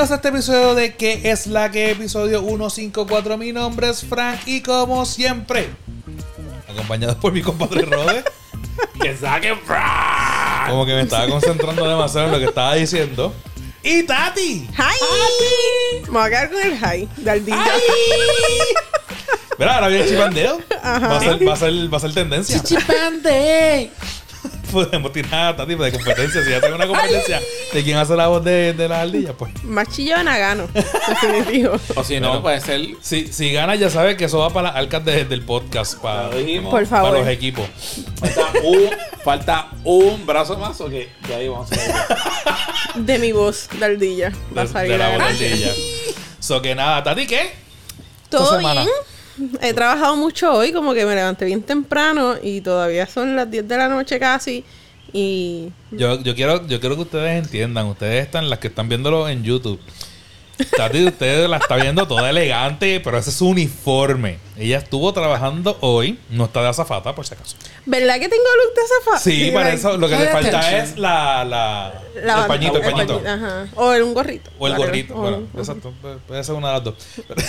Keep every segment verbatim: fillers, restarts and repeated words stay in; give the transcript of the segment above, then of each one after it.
Bienvenidos a este episodio de ¿Qué es la que? Episodio ciento cincuenta y cuatro. Mi nombre es Frank y como siempre, acompañado por mi compadre Rode. ¡Que saquen Frank! Como que me estaba concentrando demasiado en lo que estaba diciendo. Y Tati. ¡Hi! Me voy a quedar con el hi de Ardilla. Mira, ahora viene Chipandeo. Va a ser, va a ser, va a ser tendencia. ¡Chipande! Podemos tirar a Tati de competencia. Si hacen una competencia de quién hace la voz de, de las ardillas, pues. Más chillona gano. Definitivo. O si no, Bueno, puede ser. Si, si gana, ya sabes que eso va para las arcas de- del podcast. Para, Lo dijimos. Por favor. para los equipos. Falta un, falta un brazo más o que de ahí vamos a ver. De mi voz de Ardilla. Va a De, salir de la a voz ganar. de ardilla. So que nada, Tati, ¿qué? Todo Esta semana. bien. He trabajado mucho hoy, como que me levanté bien temprano y todavía son las diez de la noche casi. Y Yo, yo quiero, yo quiero que ustedes entiendan. Ustedes están, las que están viéndolo en YouTube. Tati, ustedes la está viendo toda elegante, pero ese es su uniforme. Ella estuvo trabajando hoy. No está de azafata, por si acaso. ¿verdad que tengo look de azafata? Sí, para eso lo que le Pay falta attention. es la, la, La el pañito, el el pañito. pañito, ajá. O el, un gorrito. O el Whatever. gorrito. O- Bueno, o- exacto. Pu- Puede ser una de las dos. Pero-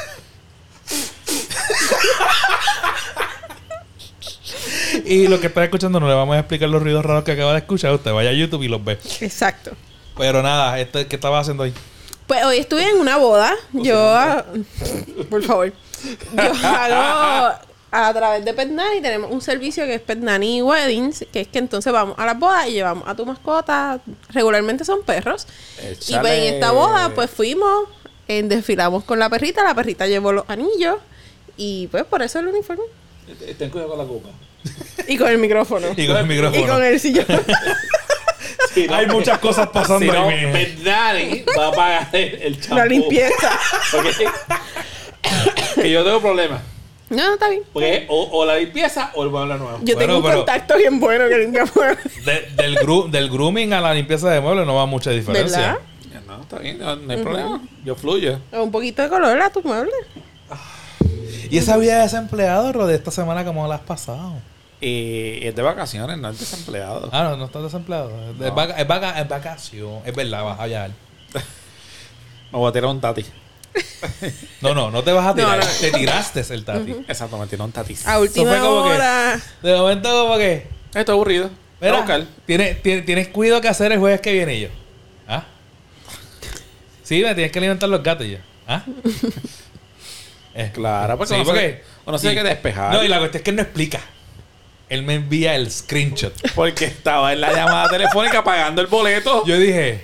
Y lo que está escuchando no le vamos a explicar los ruidos raros que acaba de escuchar. Usted vaya a YouTube y los ve. Exacto. Pero nada, este, ¿qué estaba haciendo hoy? Pues hoy estuve en una boda. Yo, ah, por favor, yo hago a través de Pet Nanny, tenemos un servicio que es Pet Nanny Weddings, que es que entonces vamos a las bodas y llevamos a tu mascota. Regularmente son perros. Y pues en esta boda, pues fuimos, eh, desfilamos con la perrita, la perrita llevó los anillos y pues por eso el uniforme. Ten cuidado con la copa. Y con el micrófono. Y con el micrófono. Y con el sillón. Si no, Hay muchas cosas pasando si no, ahí, mi- Bernani va a pagar el, el champú. La limpieza. Ok. Que yo tengo problemas. No, no, está bien. Porque o, o la limpieza o el mueble nuevo. Yo Bueno, tengo un pero- contacto bien bueno que limpia muebles. De- del, gru- del grooming a la limpieza de muebles no va mucha diferencia. ¿Verdad? Ya, No, está bien, no, no hay problema. Yo fluyo. Un poquito de color a tu mueble. ¿Y esa vida de desempleado, Rode, esta semana cómo la has pasado? Y es de vacaciones, no es desempleado. Ah, no, no estás desempleado. Es, No. vaca- es, vaca- es vacación. Es verdad, vas a viajar. Me voy a tirar un tati. No, no, no te vas a tirar. No, no. Te tiraste el tati. Exacto, me tiró un tati. A última fue como que- hora. De momento, como que. Estoy aburrido. Voy a Mira, buscar. tienes, tienes, tienes cuidado que hacer el jueves que viene y yo. ¿Ah? Sí, me tienes que alimentar los gatos y yo. ¿Ah? Eh, Claro, porque sí, uno, porque. se, uno se sí. tiene que despejar. No, y la cuestión es que él no explica. Él me envía el screenshot. Porque estaba en la llamada telefónica pagando el boleto. Yo dije.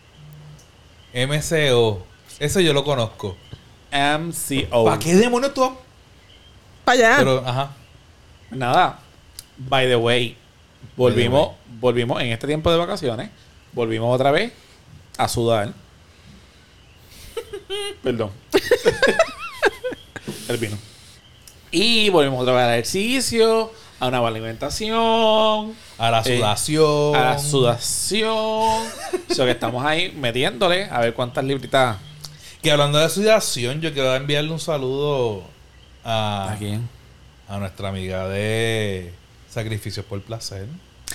M C O. Eso yo lo conozco. M C O. ¿Para qué demonios tú? Para allá. Pero, ajá. Nada. By the way, volvimos, volvimos en este tiempo de vacaciones. Volvimos otra vez a sudar. Perdón. El vino. Y volvimos otra vez al ejercicio, a una buena alimentación, A la Eh, sudación. a la sudación. O sea que estamos ahí metiéndole a ver cuántas libritas. Que hablando de sudación, yo quiero enviarle un saludo a, ¿A quién? a nuestra amiga de Sacrificios por Placer.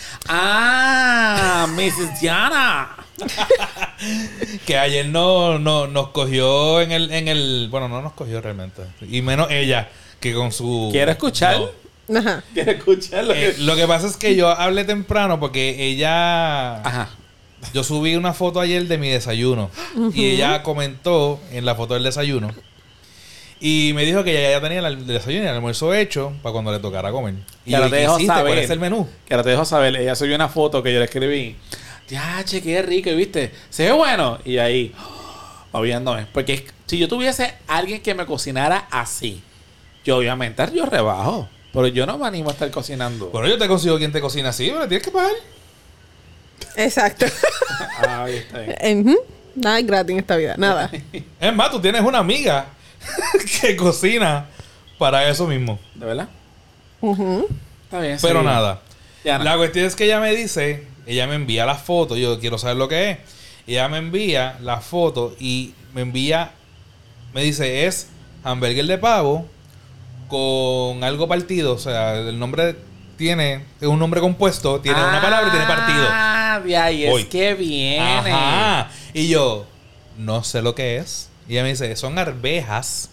¡Ah! missus Diana. Que ayer no, no, nos cogió en el, en el... Bueno, no nos cogió realmente. Y menos ella, que con su... ¿Quiere escuchar? No. Ajá. ¿Quieres escucharlo? Eh, lo que pasa es que yo hablé temprano porque ella... Ajá. Yo subí una foto ayer de mi desayuno. Y ella comentó en la foto del desayuno. Y me dijo que ella ya tenía el desayuno y el almuerzo hecho para cuando le tocara comer. Y Y ahora yo, te ¿qué dejo hiciste? ¿Cuál saber. es el menú? Que ahora te dejo saber. Ella subió una foto que yo le escribí. Ya, che, qué rico, ¿viste? Se ve bueno. Y ahí, oh, viéndome. Porque si yo tuviese alguien que me cocinara así, yo obviamente yo rebajo. Pero yo no me animo a estar cocinando. Bueno, yo te consigo quien te cocina así, pero tienes que pagar. Exacto. Ah, ahí está bien. Ujú. Nada es gratis en esta vida. Nada. Es más, tú tienes una amiga que cocina para eso mismo. ¿De verdad? Ujú. Está bien. Pero sí. nada. Ya no. La cuestión es que ella me dice, ella me envía la foto, yo quiero saber lo que es. Ella me envía la foto y me envía, me dice, es hamburger de pavo con algo partido. O sea, el nombre tiene, es un nombre compuesto, tiene una palabra y tiene partido. Ah, de ahí es Hoy. que viene. Ajá. Y yo, no sé lo que es. Y ella me dice, son arvejas.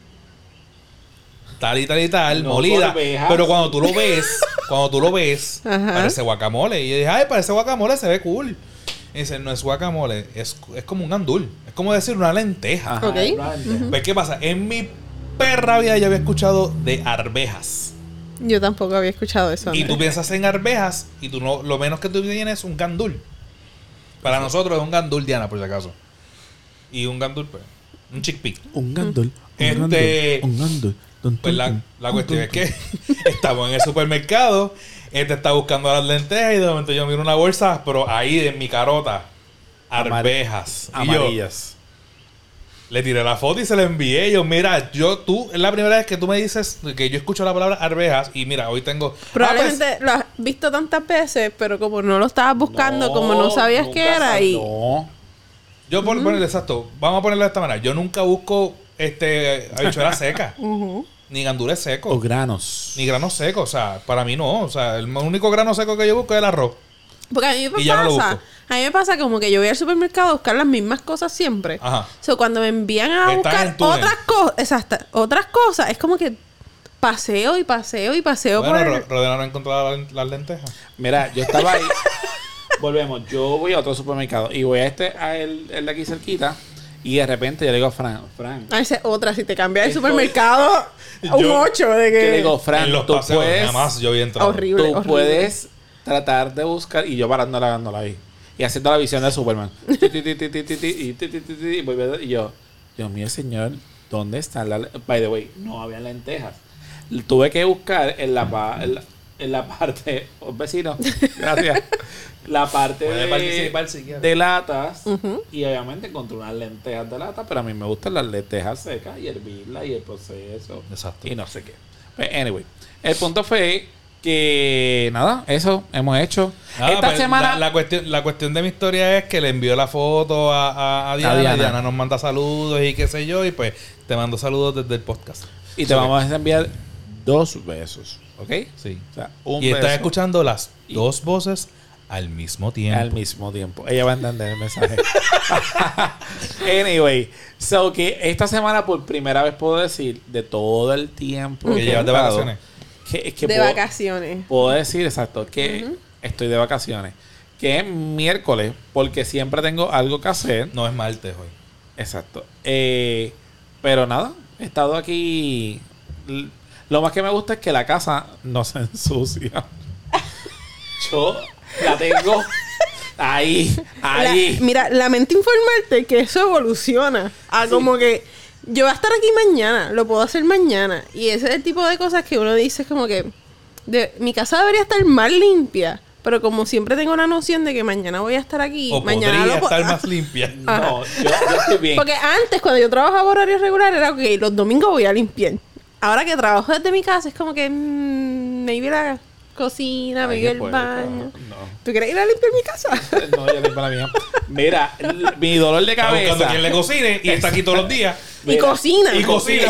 Tal y tal y tal, No, molida. arvejas. Pero cuando tú lo ves, cuando tú lo ves, Ajá. parece guacamole. Y yo dije, ay, parece guacamole, se ve cool. Y dice, no es guacamole, es, es como un gandul. Es como decir una lenteja. Ajá, Ok. realmente. Pues, ¿qué pasa? En mi perra vida yo había escuchado de arvejas. Yo tampoco había escuchado eso. Y Andrés. tú piensas en arvejas y tú no, lo menos que tú tienes es un gandul. Para nosotros es un gandul, Diana, por si acaso. Y un gandul, pues, un chickpea. Un gandul. Un Este- gandul. Un gandul. Tun, Pues tun, la, tun, la tun, cuestión es tun, que estamos en el supermercado, este está buscando las lentejas y de momento yo miro una bolsa, pero ahí en mi carota, arvejas. Y yo amarillas. le tiré la foto y se la envié. Y yo, mira, yo, tú, es la primera vez que tú me dices que yo escucho la palabra arvejas y mira, hoy tengo... Probablemente Ah, lo has visto tantas veces, pero como no lo estabas buscando, como no sabías qué nunca era sab- y... No. pues, yo por ponerle exacto, vamos a ponerlo de esta manera. Yo nunca busco este habichuela seca, Ujú. ni gandules secos. O granos. Ni granos secos, o sea, para mí no. O sea, el único grano seco que yo busco es el arroz. Porque a mí me Y ya no lo pasa, busco. a mí me pasa como que yo voy al supermercado a buscar las mismas cosas siempre. Ajá. O sea, cuando me envían a Estás buscar en túnel. otras cosas, exacto, otras cosas, es como que paseo y paseo y paseo Bueno, por Ro- el... Rodena no encontraba las, las lentejas. Mira, yo estaba ahí. Volvemos. Yo voy a otro supermercado y voy a este, a el, el de aquí cerquita. Y de repente yo le digo a Fran, Fran. A veces otra, si te cambias de Estoy- supermercado, a un Yo- ocho de Yo que... le digo, Fran, en los tú paseos, puedes, jamás yo había entrado. Horrible. tú horrible. puedes tratar de buscar. Y yo parándola, dándola ahí. Y haciendo la visión de Superman. Ti, ti, ti, ti, ti, ti, ti, y ti, ti, ti, ti, y voy a ver- y yo, Dios mío, señor, ¿dónde están las... By the way, no había lentejas. Tuve que buscar en la, pa- en la, en la parte... Oh, vecino, gracias. La parte Puede de, participar si quiere. de latas. Ujú. Y obviamente encontré unas lentejas de lata, pero a mí me gustan las lentejas secas y hervirlas y el proceso. Exacto. Y no sé qué. Pues, anyway, el punto fue que nada, eso hemos hecho. Nada, Esta pues, semana... La, la cuestión, la cuestión de mi historia es que le envió la foto a, a, a Diana, Diana. y Diana nos manda saludos y qué sé yo. Y pues te mando saludos desde el podcast. Y te Ok. vamos a enviar dos besos, ¿ok? Sí. O sea, un Y estás beso escuchando las Y- dos voces al mismo tiempo. al mismo tiempo. Ella va a entender el mensaje. Anyway, so que esta semana por primera vez puedo decir de todo el tiempo Que he llevas de estado, vacaciones. Que, que de puedo, vacaciones. puedo decir exacto que estoy de vacaciones. Que es miércoles, porque siempre tengo algo que hacer. No es martes hoy. Exacto. Eh, pero nada, he estado aquí. L- Lo más que me gusta es que la casa no se ensucia. Yo la tengo ahí, ahí. La- mira, lamento informarte que eso evoluciona a Sí. como que yo voy a estar aquí mañana, lo puedo hacer mañana. Y ese es el tipo de cosas que uno dice como que de, mi casa debería estar más limpia. Pero como siempre tengo la noción de que mañana voy a estar aquí, O mañana podría lo po- estar más limpia. No, yo, yo estoy bien. Porque antes, cuando yo trabajaba horario regular, era ok, los domingos voy a limpiar. Ahora que trabajo desde mi casa, es como que mm, maybe la cocina, Ay, maybe qué el puerco. baño. No. ¿Tú quieres ir a limpiar mi casa? No, ya limpio la mía. Mira, l- mi dolor de Está buscando cabeza. quien le cocine y está aquí todos los días. y Mira, cocina. Y cocina.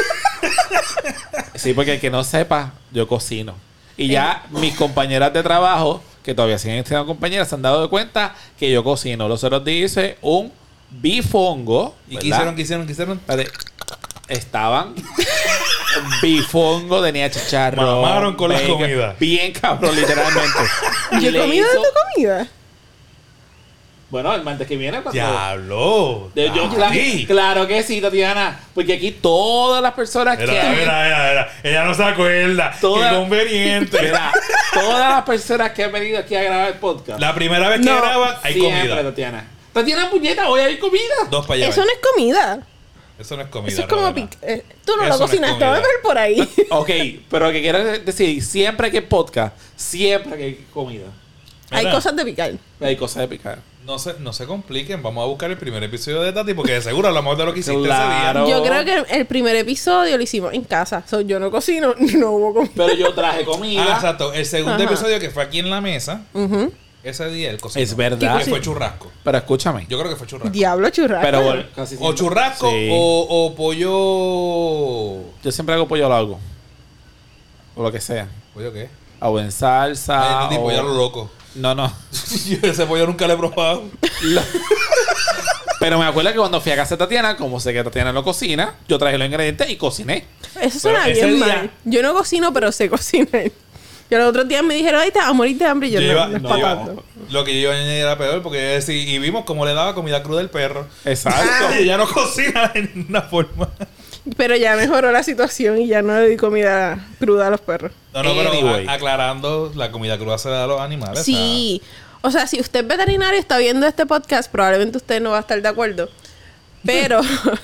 Sí, porque el que no sepa, yo cocino. Y ya mis compañeras de trabajo, que todavía siguen siendo compañeras, se han dado de cuenta que yo cocino. Los otros días hice un bifongo. ¿Y ¿verdad? qué hicieron? ¿Qué hicieron? ¿Qué hicieron? Espérate. Estaban bifongo, tenía chicharrón. Mamaron con la bacon, comida. Bien cabrón, literalmente. Y ¿Yo he le comido de hizo- tu comida? Bueno, el martes que viene cuando... Diablo. De- yo, Ah, cla- sí. claro que sí, Tatiana. Porque aquí todas las personas Mira, que... mira, mira, mira. Ella no se acuerda. Toda- Qué conveniente. Mira, todas las personas que han venido aquí a grabar el podcast. La primera vez que No. graban, hay siempre, comida. Tatiana. Tatiana, puñeta, hoy hay comida. Dos para allá. Eso no es comida. Eso no es comida. Eso es como... Rodena. pic- eh, tú no Eso lo no es cocinaste, comida. vamos a ver por ahí. Ok, pero lo que quiero decir, siempre que hay podcast, siempre que hay comida, Hay Mira. cosas de picar. hay cosas de picar. No se, no se compliquen. Vamos a buscar el primer episodio de Tati porque de seguro hablamos de lo que hiciste Claro. ese día. Yo creo que el, el primer episodio lo hicimos en casa. So, yo no cocino, no hubo comida. Pero yo traje comida. Ah, exacto. El segundo Ajá. episodio que fue aquí en la mesa, Ujú. ese día el cocinó. Es verdad. Que fue churrasco. Pero escúchame. Yo creo que fue churrasco. Diablo churrasco. Pero bueno, casi O siempre- churrasco Sí. o, o pollo. Yo siempre hago pollo largo. O lo que sea. ¿Pollo qué? O en salsa. Ah, entendí, o- pollo a lo loco. No, no. Yo ese pollo nunca lo he probado. Lo- Pero me acuerdo que cuando fui a casa de Tatiana, como sé que Tatiana no cocina, yo traje los ingredientes y cociné. Eso suena Pero ese bien día- mal. Yo no cocino, pero sé cocinar. Yo los otros días me dijeron, ay, te vas a morir de hambre. Y yo, Yo no, iba- no es no, pa' iba- tanto. Lo que yo iba a añadir era peor porque yo decía, y vimos cómo le daba comida cruda al perro. Exacto. Y ella no cocina de ninguna forma. Pero ya mejoró la situación y ya no le di comida cruda a los perros. No, no, pero Anyway. a- aclarando, la comida cruda se le da a los animales. Sí. O sea, si usted es veterinario y está viendo este podcast, probablemente usted no va a estar de acuerdo. Pero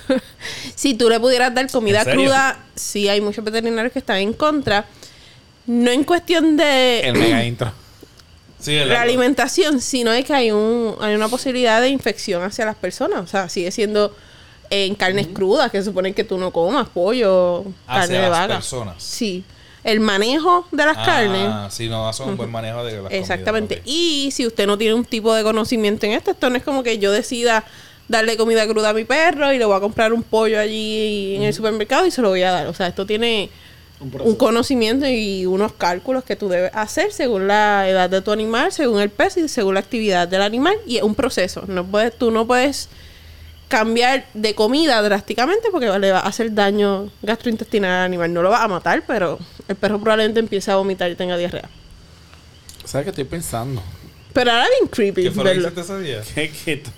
si tú le pudieras dar comida ¿En serio? cruda, sí hay muchos veterinarios que están en contra. No en cuestión de El mega intro. Sí, el la alimentación, sino es que hay un hay una posibilidad de infección hacia las personas. O sea, sigue siendo en carnes crudas, que se supone que tú no comas pollo, Hacia carne de las vaca. personas. Sí. El manejo de las carnes. Ah, sí, no, hace un buen manejo de las Exactamente. comidas, ok. Y si usted no tiene un tipo de conocimiento en esto, esto no es como que yo decida darle comida cruda a mi perro y le voy a comprar un pollo allí en el supermercado y se lo voy a dar. O sea, esto tiene Un un conocimiento y unos cálculos que tú debes hacer según la edad de tu animal, según el peso y según la actividad del animal. Y es un proceso. No puedes, tú no puedes cambiar de comida drásticamente porque le va a hacer daño gastrointestinal al animal. No lo va a matar, pero el perro probablemente empiece a vomitar y tenga diarrea. ¿Sabes qué estoy pensando? Pero ahora bien creepy ¿Qué fue lo que verlo. hiciste ese día? ¿Qué, qué t-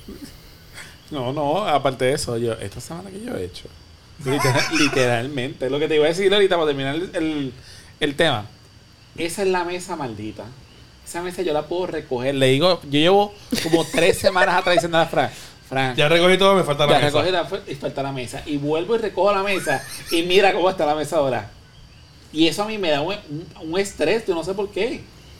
No, no, aparte de eso, yo, esta semana que yo he hecho, literal- literalmente, lo que te iba a decir ahorita para terminar el, el, el tema, esa es la mesa maldita. Esa mesa yo la puedo recoger. Le digo, yo llevo como tres semanas atrás diciendo a Fran, Fran, Ya recogí todo, me falta la ya mesa. recogí la, y falta la mesa. Y vuelvo y recojo la mesa y mira cómo está la mesa ahora. Y eso a mí me da un, un, un estrés, yo no sé por qué.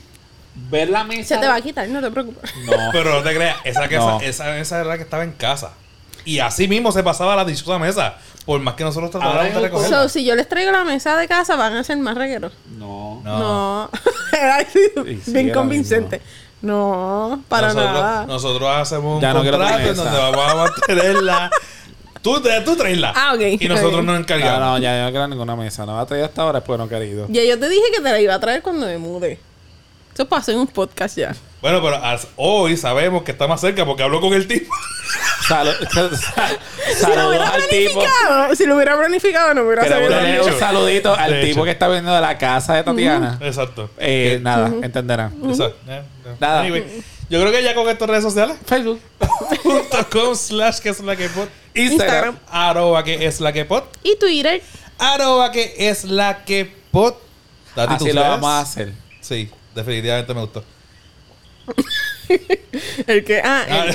Ver la mesa. Se te va a quitar, no te preocupes. No. Pero no te creas, esa, que No. esa, esa mesa era la que estaba en casa. Y así mismo se pasaba la dichosa mesa. Por más que nosotros tratáramos Ahora de yo- recogerla. So, si yo les traigo la mesa de casa, van a ser más regueros. No. No. No. Era así, Sí, sí, bien era convincente. No, para nosotros, nada. Nosotros hacemos un Ya no quiero contrato comer en donde esa. vamos a mantenerla. Tú, te- tú traesla. Ah, ok, Y nosotros ok. nos No, encargamos. no, ya yo no quiero ninguna mesa. No va a traer hasta ahora, después no he querido. Ya yo te dije que te la iba a traer cuando me mude. Eso pasó en un podcast ya. Bueno, pero as- hoy sabemos que está más cerca porque habló con el tipo. Salu- sal- Si lo saludos hubiera al tipo. planificado, si lo hubiera planificado, no hubiera Queremos sabido. darle hecho. un saludito al De tipo hecho. que está viniendo de la casa de Tatiana. Exacto. Eh, nada, entenderán. Exacto. Eh, eh. Nada. Anyway, yo creo que ya con estas redes sociales. Facebook. punto com slash que es la que pod. Instagram. Arroba que es la que pod. Y Twitter. Arroba que es la que pod. Tati, ¿tus Así lo redes? vamos a hacer. Sí, definitivamente me gustó. El que. Ah, el,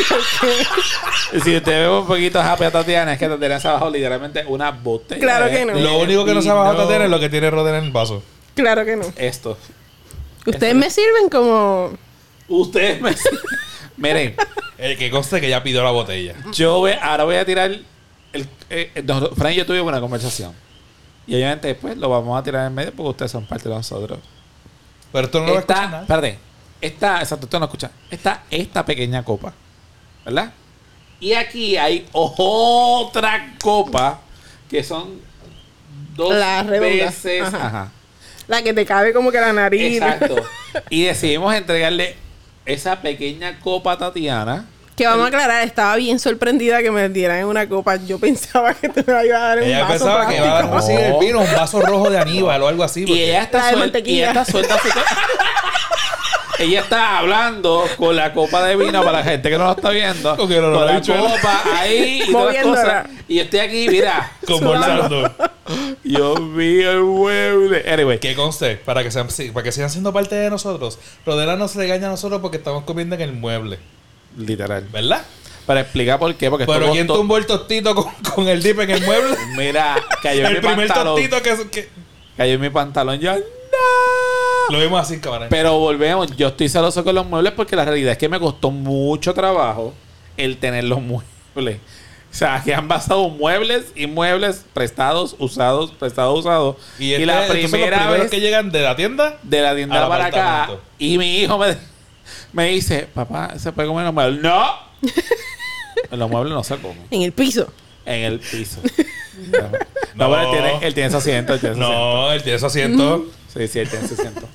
Y si usted ve un poquito happy a Tatiana, es que Tatiana se bajó literalmente una botella. Claro de- que no. de Lo único que no se ha vino. bajado Tatiana es lo que tiene Roden en el vaso. claro que no. Esto. Ustedes me sirven como. Ustedes me... Miren, El que conste que ya pidió la botella. yo voy, ahora voy a tirar... El, eh, nosotros- Fran y yo tuvimos una conversación. Y obviamente después lo vamos a tirar en medio porque ustedes son parte de nosotros. Pero esto no lo va a escuchar Está, nada. espérate, está, exacto, usted no escucha. Está esta pequeña copa, ¿verdad? Y aquí hay otra copa que son dos La redonda. veces. Ajá. Ajá. La que te cabe como que la nariz. Exacto. Y decidimos entregarle esa pequeña copa a Tatiana. Que vamos a aclarar, estaba bien sorprendida que me dieran en una copa. Yo pensaba que te la iba a dar en un Ella vaso pensaba que iba a dar plástico. así el vino, un vaso rojo de Aníbal o algo así. Y porque- ella está La de suelta. Y mantequilla. ella está suelta así que- Ella está hablando con la copa de vino para la gente que no lo está viendo. Con que no lo con ha la dicho él. copa ahí y todas las Moviéndola. cosas. Y yo estoy aquí, mira. Conversando. Dios mío, el mueble. Anyway. Que conste, para que, sean, sí, para que sigan siendo parte de nosotros. Rodela nos regaña a nosotros porque estamos comiendo en el mueble. Literal. ¿Verdad? Para explicar por qué. Porque esto Pero ¿quién costó- tumbó el tostito con, con el dip en el mueble? Mira, cayó en el mi primer pantalón. tostito que, que... Cayó en mi pantalón. Yo, no. Lo vimos así, cabrón. Pero volvemos. Yo estoy celoso con los muebles porque la realidad es que me costó mucho trabajo el tener los muebles. O sea, que han basado muebles y muebles prestados, usados, prestados, usados. Y, Y, este- la estos son los primera primeros vez que llegan de la tienda. de la tienda al para acá. apartamento. Y mi hijo me, me dice, papá, ¿se puede comer en los muebles? ¡No! En los muebles no se come. En el piso. En el piso. No, No. pero él tiene, él tiene ese asiento. Él tiene ese asiento. No, él tiene su asiento. Sí, sí, él tiene ese asiento.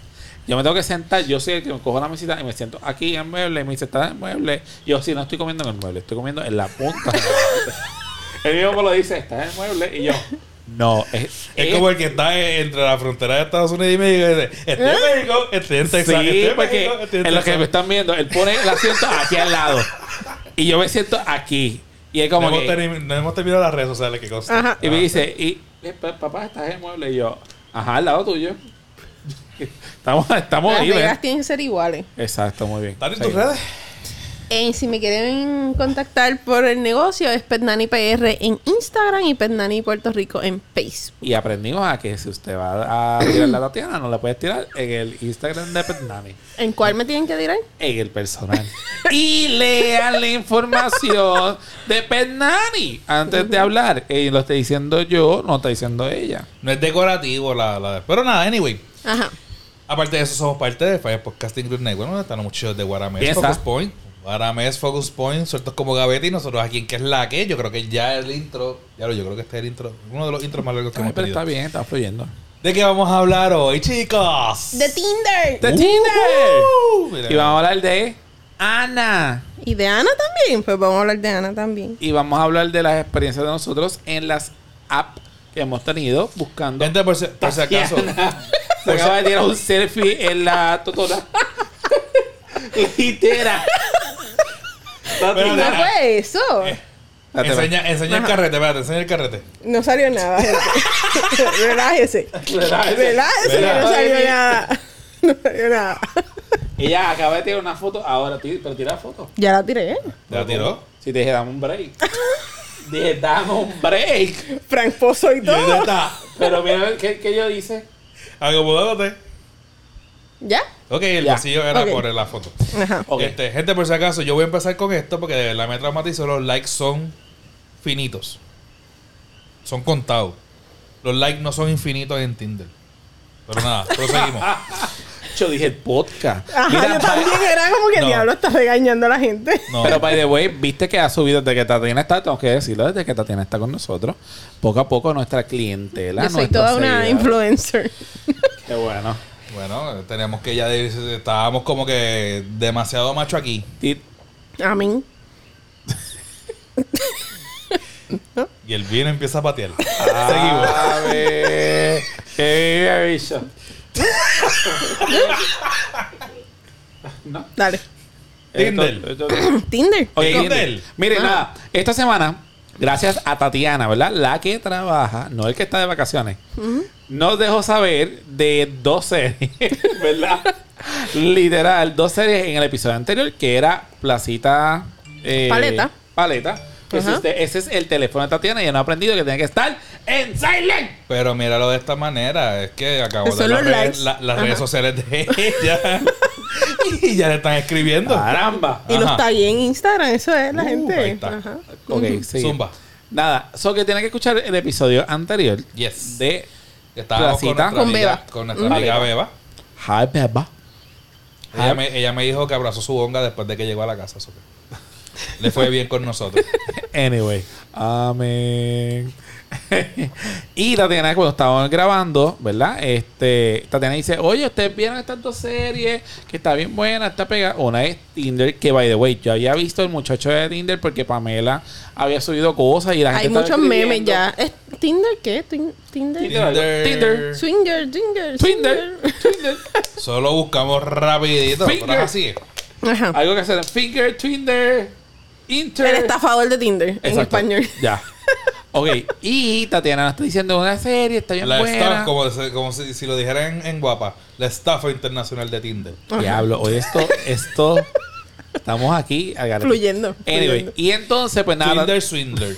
Yo me tengo que sentar, yo soy el que me cojo la mesita y me siento aquí en el mueble y me dice, ¿estás en el mueble? Yo sí, no estoy comiendo en el mueble, estoy comiendo en la punta. Él mismo me lo dice, ¿estás en el mueble? Y yo, no. Es, Es es- como el que está entre la frontera de Estados Unidos y México y dice, estoy en México, estoy en Texas, Sí, estoy en porque México, estoy en en lo que Texas. me están viendo, él pone el asiento aquí al lado. Y yo me siento aquí. Y es como no, que... hemos termi- no hemos terminado las redes sociales que consta. Ajá. Y me dice, y, eh, pa- papá, ¿estás en el mueble? Y yo, ajá, al lado tuyo. estamos estamos Las ahí, reglas ¿ves? tienen que ser iguales. Exacto, muy bien. ¿Están en Sí. tus redes? Eh, si me quieren contactar por el negocio, es Petnani P R en Instagram y Petnani Puerto Rico en Facebook. Y aprendimos a que si usted va a tirar la Tatiana, no la puedes tirar en el Instagram de Petnani, ¿En cuál me tienen que tirar? en el personal. Y lean la información de Petnani antes de hablar. Y lo estoy diciendo yo, no lo está diciendo ella. No es decorativo la, la... Pero nada, anyway. Ajá. Aparte de eso, somos parte de Fire Podcasting Group Network, donde están los muchachos de Guaramés, Piensa. Focus Point. Guaramés, Focus Point, sueltos como gaveta y nosotros aquí en que es la que. Yo creo que ya el intro, ya lo, yo creo que este es el intro, uno de los intros más largos que Ay, hemos pero tenido. está bien, está fluyendo. ¿De qué vamos a hablar hoy, chicos? De Tinder. ¡De Tinder! Uh, mira. Y vamos a hablar de Ana. ¿Y de Ana también? Pues vamos a hablar de Ana también. Y vamos a hablar de las experiencias de nosotros en las apps que hemos tenido buscando. Gente, por si, por si acaso, Tatiana. Se acaba de tirar un selfie en la totona. Litera. Pero ¿No nada. fue eso? enseña, enseña el carrete, espérate, enseña el carrete. No salió nada, gente. Relájese. Relájese que no salió nada. No salió nada. Ella acaba de tirar una foto. Ahora, ti- pero tira foto. Ya la tiré. ¿Te la tiró? Si te dije, dame un break. Dije, dame un break. Frank Pozo y Y ahí todo. está. Pero mira, ¿qué, qué yo dice? Acomodándote. ¿Ya? Ok, el Ya. vacío era Ok. por la foto. Ajá. Ok. Este, gente, por si acaso, yo voy a empezar con esto porque de verdad me traumatizo. Los likes son finitos. Son contados. Los likes no son infinitos en Tinder. Pero nada, proseguimos. Yo dije el podcast. Ajá, Mira, yo también era como que el No. diablo está regañando a la gente. No. Pero, by the way, viste que ha subido desde que Tatiana está, tengo que decirlo, desde que Tatiana está con nosotros. Poco a poco nuestra clientela. Yo soy nuestros toda una seguidores. influencer. Qué bueno. Bueno, teníamos que ya de- estábamos como que demasiado macho aquí. Y- A mí. Y el vino empieza a patear. A ver. ¿Qué había dicho? No. Dale. Tinder. Esto- esto- Tinder. Oye, Tinder. Tinder. Mire, Ah. nada. Esta semana, gracias a Tatiana, ¿verdad? La que trabaja, no el que está de vacaciones, nos dejó saber de dos series, ¿verdad? Literal, dos series en el episodio anterior, que era Placita... eh, Paleta. Paleta. Ese, Ajá. es de- ese es el teléfono de Tatiana y ya no ha aprendido que tiene que estar en silent. Pero míralo de esta manera. Es que acabo Son de los las redes, likes. la- las Ajá. redes sociales de ella. Y ya le están escribiendo. Caramba. Y los Ajá. tagué en Instagram, eso es la Uh, gente. ahí está. Ajá. Ok, sí. Zumba. Nada, so que tiene que escuchar el episodio anterior Yes. de Estábamos con Placita. nuestra Con amiga, Beba. con nuestra Ujú. amiga Paleta. Beba. Hi Beba. Ella me, ella me dijo que abrazó su bonga después de que llegó a la casa. so que le fue bien con nosotros. Anyway, amén. Y Tatiana, cuando estábamos grabando, ¿verdad? Este, Tatiana dice, oye, ustedes vieron estas dos series, que está bien buena, está pegada. Una es Tinder, que by the way, yo había visto el muchacho de Tinder porque Pamela había subido cosas y la gente Hay estaba muchos memes escribiendo. ya. ¿Es Tinder qué? Tin- Tinder. Tinder. Tinder. Swinger, Tinder. Tinder, Tinder. Solo buscamos rapidito. Pues, Pero Finger. es así. Ajá. Algo que hacer Finger, Tinder, Inter. El estafador de Tinder en Exacto. español. Ya. Ok. Y Tatiana nos está diciendo una serie, está bien La buena. estafa, como, se- como si, si lo dijera en, en guapa, la estafa internacional de Tinder. Diablo, hoy esto, esto, estamos aquí al garete. Fluyendo. Anyway, fluyendo. y entonces, pues nada. Tinder Swindler.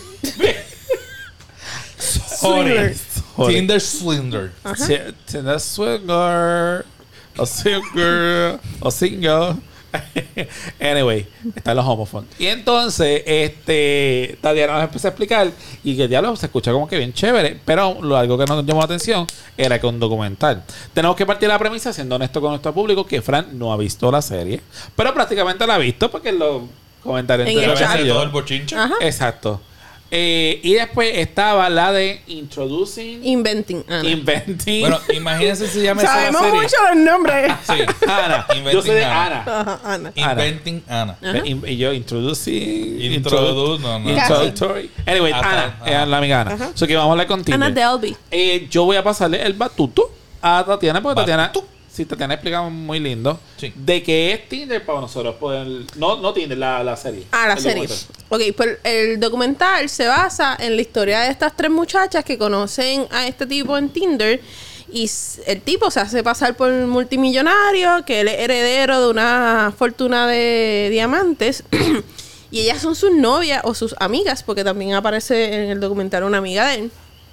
Swindler. Sorry. Tinder Swindler. Sí, Tinder swinger, o singer, o single. Anyway, están los homófonos. Y entonces, este, Tatiana nos empezó a explicar y que diablo se escucha como que bien chévere, pero lo algo que nos llamó la atención era que un documental. Tenemos que partir de la premisa, siendo honesto con nuestro público, que Fran no ha visto la serie, pero prácticamente la ha visto porque en los comentarios En el Debe chat. ser yo- todo el bochinche. Ajá. Exacto. Eh, y después estaba la de Introducing... Inventing Ana. Inventing... Bueno, imagínense si llama esa Sabemos serie. mucho los nombres. Sí. Ana. Inventing Yo soy de Ana. Ana. Ajá, Ana. Inventing Ana. Ajá. In- Y yo Introducing... Introduce, no, no. Introductory. Anyway, Hasta- Ana. ajá. Es la amiga Ana. Ajá. So que vamos a hablar con Tinder. Ana Delby. Eh, yo voy a pasarle el batuto a Tatiana, porque Tatiana, Batuto. sí, Tatiana explica muy lindo Sí. de qué es Tinder para nosotros poder, no, no Tinder, la, la serie. Ah, la El serie. documental. Ok, pues el documental se basa en la historia de estas tres muchachas que conocen a este tipo en Tinder. Y s- el tipo se hace pasar por multimillonario, que él es heredero de una fortuna de diamantes. Y ellas son sus novias o sus amigas, porque también aparece en el documental una amiga de él.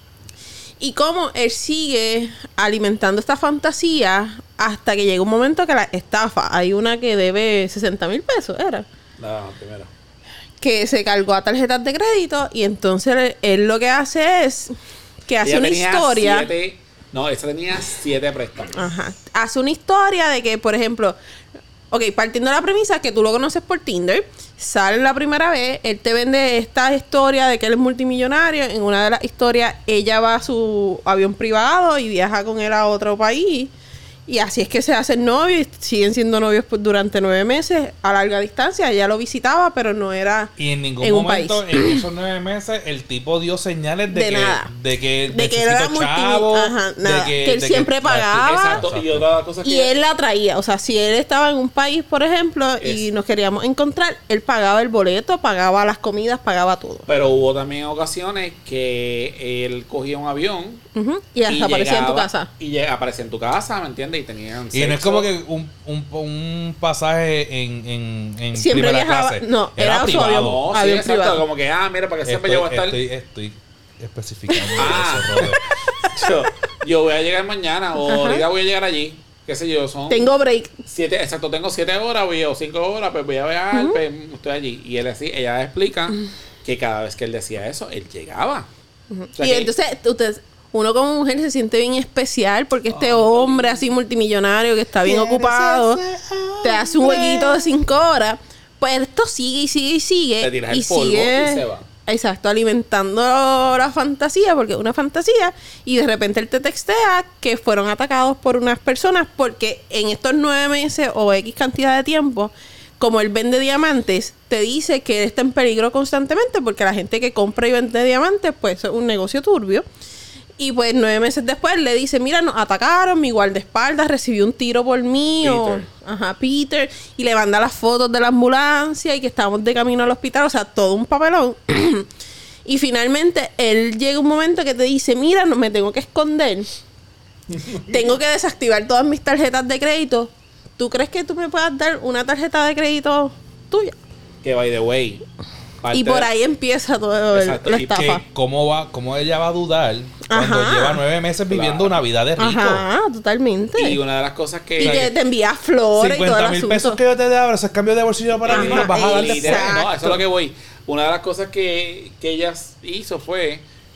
Y cómo él sigue alimentando esta fantasía hasta que llega un momento que la estafa. Hay una que debe sesenta mil pesos, ¿era? La primera. Que se cargó a tarjetas de crédito y entonces él, él lo que hace es que hace Ella una tenía historia. siete- no, esa tenía siete préstamos. Ajá. Hace una historia de que, por ejemplo, ok, partiendo de la premisa que tú lo conoces por Tinder, sale la primera vez, él te vende esta historia de que él es multimillonario. En una de las historias, ella va a su avión privado y viaja con él a otro país. Y así es que se hacen novios y siguen siendo novios por- durante nueve meses a larga distancia. Ella lo visitaba, pero no era Y en ningún en un momento país. en esos nueve meses el tipo dio señales de, De que nada. de que De que él era necesito multi- chavo, ajá, nada. de que, Que él de siempre pagaba. Exacto. Y otra cosa que Y él la traía. O sea, si él estaba en un país, por ejemplo, y Es- nos queríamos encontrar, él pagaba el boleto, pagaba las comidas, pagaba todo. Pero hubo también ocasiones que él cogía un avión Ujú. Y hasta aparecía en tu llegaba- casa. Y llega- aparecía en tu casa, ¿me entiendes? Y tenían Y no es sexo. como que un, un, un pasaje en, en, en Siempre primera viajaba- clase. no, era su privado. avión. No, sí, avión exacto. privado. Como que, ah, mira, para que siempre Estoy, yo voy a estar... estoy, estoy especificando Ah. eso, Robert. yo, yo voy a llegar mañana o Ajá. ahorita voy a llegar allí. Qué sé yo, son... Tengo break. Siete, exacto, tengo siete horas voy, o cinco horas, pues voy a viajar, pues, estoy allí. Y él así, ella explica que cada vez que él decía eso, él llegaba. O sea Y que- entonces, ustedes, uno como mujer se siente bien especial porque Ah, este hombre así multimillonario que está bien ocupado te hace un huequito de cinco horas. Pues esto sigue y sigue y sigue. Te tiras y el polvo sigue, y se va. Exacto, alimentando la fantasía, porque es una fantasía, y de repente él te textea que fueron atacados por unas personas porque en estos nueve meses o X cantidad de tiempo, como él vende diamantes, te dice que él está en peligro constantemente porque la gente que compra y vende diamantes, pues eso es un negocio turbio. Y pues nueve meses después le dice, mira, nos atacaron, mi guardaespaldas recibió un tiro por mí. O, Peter. ajá, Peter. Y le manda las fotos de la ambulancia y que estábamos de camino al hospital. O sea, todo un papelón. Y finalmente, él llega un momento que te dice, mira, no, me tengo que esconder. Tengo que desactivar todas mis tarjetas de crédito. ¿Tú crees que tú me puedas dar una tarjeta de crédito tuya? Que, by the way... parte Y por de- ahí empieza todo el- Exacto, la y estafa. Que cómo va, cómo ella va a dudar cuando Ajá. lleva nueve meses viviendo Claro. una vida de rico. Ajá, totalmente. Y una de las cosas que... Y que te envía flores y todo el cincuenta mil asunto. pesos que yo te dé ahora, esos cambios de bolsillo para mí, Ajá, los vas a dar Y después. de- no, eso es Exacto. lo que voy. Una de las cosas que, que ella hizo fue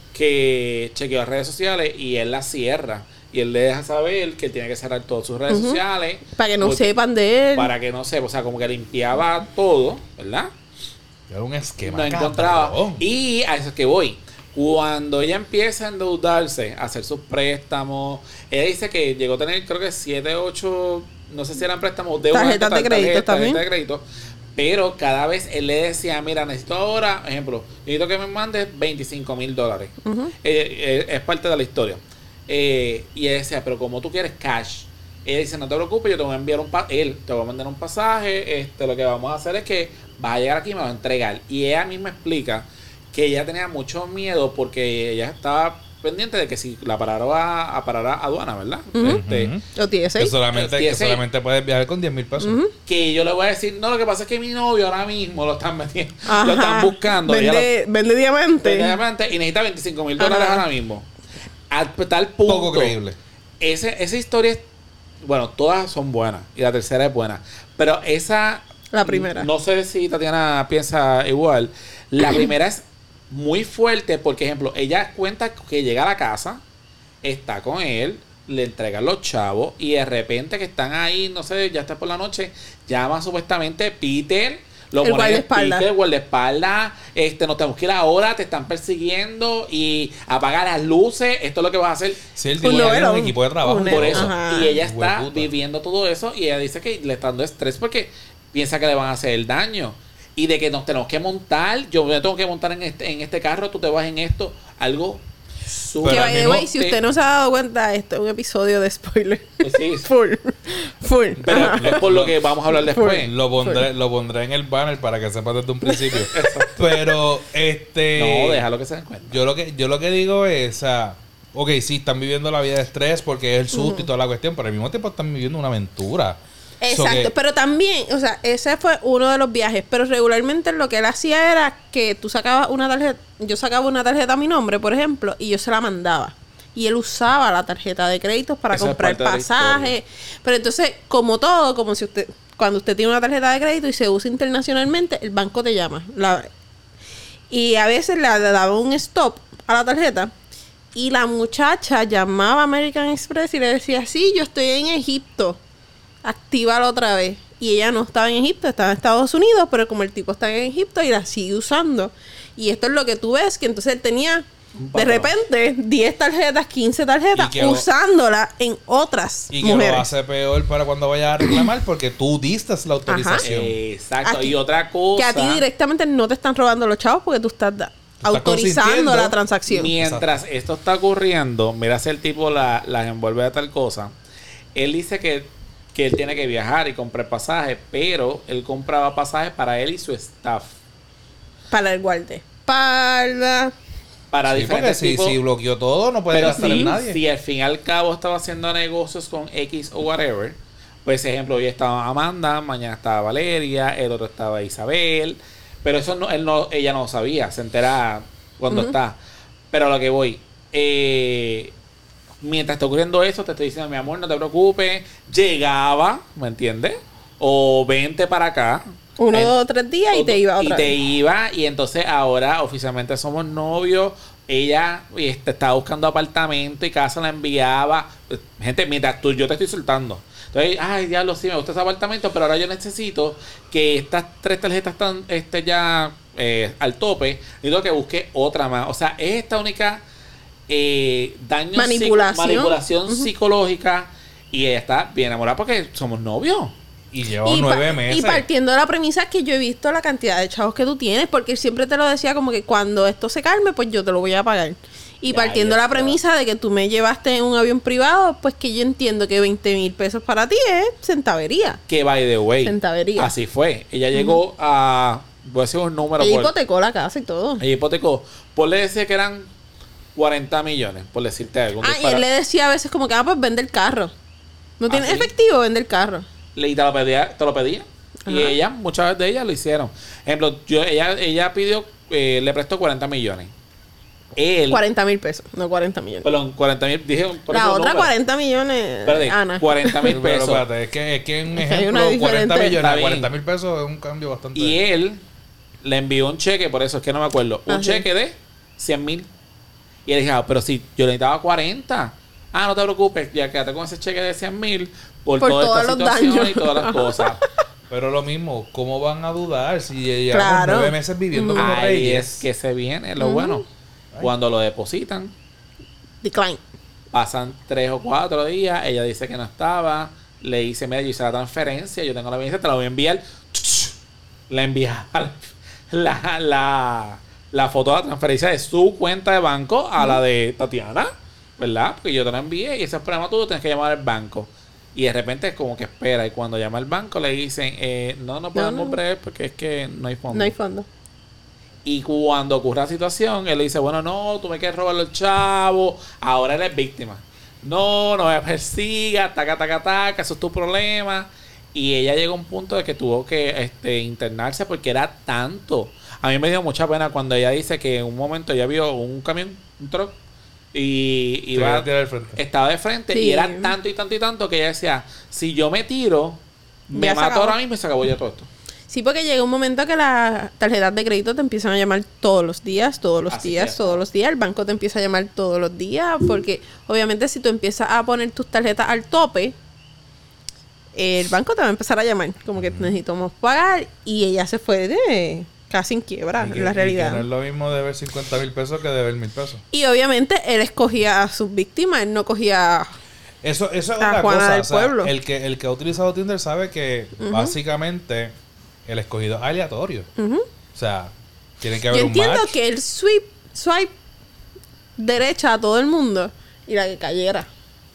que chequeó las redes sociales y él las cierra. Y él le deja saber que él tiene que cerrar todas sus redes Ujú. sociales. Para que no porque- sepan de él. Para que no sepa. O sea, como que limpiaba todo, ¿verdad? Era un esquema. No encontraba. cabrón. Y a eso es que voy. Cuando ella empieza a endeudarse, a hacer sus préstamos, ella dice que llegó a tener, creo que siete, ocho, no sé si eran préstamos de Tarjetas de crédito también. tarjeta de crédito. Pero cada vez él le decía, mira, necesito ahora, ejemplo, necesito que me mandes veinticinco mil dólares. Ujú. Eh, eh, es parte de la historia. Eh, y ella decía, pero como tú quieres cash. Ella dice, no te preocupes, yo te voy a enviar un pa él te voy a mandar un pasaje, este, lo que vamos a hacer es que vas a llegar aquí y me va a entregar. Y ella misma explica que ella tenía mucho miedo porque ella estaba pendiente de que si la parara a parar a aduana, ¿verdad? Ujú. Este, Ujú. Lo tiene Que seis. solamente, El que T S A. solamente puedes viajar con diez mil pesos. Ujú. que yo le voy a decir, no, lo que pasa es que mi novio ahora mismo lo están metiendo, Ajá. lo están buscando. ella lo- Vende, vende diamante. Vende diamante y necesita veinticinco mil Ajá. dólares ahora mismo. A tal punto. Poco creíble. Ese, esa historia es. Bueno, todas son buenas. Y la tercera es buena. Pero esa. La primera. No sé si Tatiana piensa igual. La primera es muy fuerte porque, ejemplo, ella cuenta que llega a la casa, está con él, le entregan los chavos y de repente que están ahí, no sé, ya está por la noche, llama supuestamente Peter Lo El ponen en guardaespaldas. speaker, guardaespaldas, este, nos tenemos que ir ahora, te están persiguiendo y apaga las luces, esto es lo que vas a hacer. Sí, el Un tipo ya tiene un novelón. equipo de trabajo. Un y Por todo. eso. Ajá. Y ella está Hueputa. viviendo todo eso y ella dice que le está dando estrés porque piensa que le van a hacer el daño. Y de que nos tenemos que montar, yo me tengo que montar en este, en este carro, tú te vas en esto, algo Que Pero al by the mismo way, si usted no se ha dado cuenta, esto es un episodio de spoiler. Sí, Full. Full. pero Ajá. es por lo que vamos a hablar después. Lo pondré, lo pondré en el banner para que sepas desde un principio. Pero, este... No, déjalo que se den cuenta. Yo lo que, yo lo que digo es, o sea, ok, sí, están viviendo la vida de estrés porque es el susto y toda la cuestión, pero al mismo tiempo están viviendo una aventura. So Exacto, que- pero también, o sea, ese fue uno de los viajes, pero regularmente lo que él hacía era que tú sacabas una tarjeta, yo sacaba una tarjeta a mi nombre, por ejemplo, y yo se la mandaba. Y él usaba la tarjeta de créditos para Esa es comprar parte de la pasajes. Pero entonces, como todo, como si usted, cuando usted tiene una tarjeta de crédito y se usa internacionalmente, el banco te llama. La- y a veces le, le daba un stop a la tarjeta. Y la muchacha llamaba a American Express y le decía, sí, yo estoy en Egipto. Actívalo otra vez. Y ella no estaba en Egipto, estaba en Estados Unidos, pero como el tipo está en Egipto y la sigue usando. Y esto es lo que tú ves, que entonces él tenía Un de patrón. repente diez tarjetas, quince tarjetas, Y que lo- usándola en otras Y que mujeres. lo hace peor para cuando vayas a reclamar porque tú diste la autorización. Exacto. Aquí- y otra cosa. Que a ti directamente no te están robando los chavos porque tú estás da- estás autorizando consintiendo. la transacción. Mientras esto está ocurriendo, mira si el tipo la, las envuelve de tal cosa. Él dice que, que él tiene que viajar y comprar pasajes, pero él compraba pasajes para él y su staff. Para el guardaespaldas. Para Sí, porque diferentes si, tipos. si bloqueó todo, no puede Pero gastar sí, en nadie. si al fin y al cabo estaba haciendo negocios con X o whatever, pues ejemplo, hoy estaba Amanda, mañana estaba Valeria, el otro estaba Isabel, pero eso no, él no, ella no lo sabía, se entera cuando está. Pero a lo que voy, eh, mientras está ocurriendo eso, te estoy diciendo, mi amor, no te preocupes, llegaba, ¿me entiendes? O vente para acá. Uno, En- dos, tres días y te iba y otra te vez. iba, y entonces ahora oficialmente somos novios. Ella este, estaba buscando apartamento y casa la enviaba. Gente, mientras tú, yo te estoy soltando. Entonces, ay, diablo, sí, me gusta ese apartamento, pero ahora yo necesito que estas tres tarjetas están este, ya eh, al tope. Necesito que busque otra más. O sea, es esta única eh, daño psico- Manipulación. manipulación Ujú. psicológica. Y ella está bien enamorada porque somos novios. Y lleva Y, pa- nueve meses. y partiendo de la premisa que yo he visto la cantidad de chavos que tú tienes, porque él siempre te lo decía como que cuando esto se calme, pues yo te lo voy a pagar. Y Ya, partiendo de ya la está. premisa de que tú me llevaste en un avión privado, pues que yo entiendo que veinte mil pesos para ti es centavería. Que by the way, Centavería. así fue. Ella llegó a, voy a decir un número. Ella por- hipotecó la casa y todo. ella hipotecó. Por le decía que eran cuarenta millones, por decirte algo. un Ah, y disparate. él le decía a veces como que, ah, pues vende el carro. No ¿Ah, tienes sí? efectivo, vende el carro. Le- y te lo pedía, te lo pedía. Y Ajá. ella, muchas veces de ellas lo hicieron. Ejemplo, yo, ella, ella pidió, eh, le prestó cuarenta millones. Él, cuarenta mil pesos, no cuarenta millones. perdón, cuarenta mil, dije por La eso otra número. cuarenta millones, Espérate, Ana. cuarenta mil Pero, pero pesos. espérate, es que, es que un Es que hay ejemplo, una cuarenta diferente- millones Está a bien. cuarenta mil pesos es un cambio bastante. Y él le envió un cheque, por eso es que no me acuerdo, un Ajá. cheque de cien mil. Y él dijo, ah, pero si yo necesitaba cuarenta. Ah, no te preocupes, ya quédate con ese cheque de cien mil por, Por toda todos esta los situación daños. y todas las cosas. Pero lo mismo, ¿cómo van a dudar si llevamos Claro. nueve meses viviendo como Ahí reyes? es que se viene lo Ujú. bueno. Cuando lo depositan, Decline. pasan tres o cuatro días, ella dice que no estaba, le dice, mira, yo hice la transferencia, yo tengo la evidencia, te la voy a enviar. Le envía la, la, la foto de la transferencia de su cuenta de banco a la de Tatiana, ¿verdad? Porque yo te la envié y ese es el problema tuyo, tienes que llamar al banco. Y de repente es como que espera, y cuando llama al banco le dicen, eh, no, no podemos no. bregar porque es que no hay fondo. No hay fondo. Y cuando ocurre la situación, él le dice, bueno, no, tú me quieres robar los chavos, ahora eres víctima. No, no me persigas, taca, taca, taca, eso es tu problema. Y ella llegó a un punto de que tuvo que este, internarse porque era tanto. A mí me dio mucha pena cuando ella dice que en un momento ella vio un camión, un truck, y Te iba voy a tirar al frente. estaba de frente Sí. y era tanto y tanto y tanto que ella decía, si yo me tiro, me Ya se mato acabó. ahora mismo y se acabó ya todo esto. Sí, porque llega un momento que las tarjetas de crédito te empiezan a llamar todos los días, todos los Así días, es. todos los días. El banco te empieza a llamar todos los días, porque obviamente si tú empiezas a poner tus tarjetas al tope, el banco te va a empezar a llamar. Como que necesitamos pagar. Y ella se fue de casi en quiebra, Y que- en la y realidad. que no es lo mismo deber cincuenta mil pesos que deber mil pesos. Y obviamente él escogía a sus víctimas, él no cogía... Eso, eso es La otra Juana cosa. del O sea, pueblo. el que, el que ha utilizado Tinder sabe que básicamente el escogido es aleatorio. Ujú. O sea, tiene que Yo haber un entiendo match. que él swipe, swipe derecha a todo el mundo y la que cayera.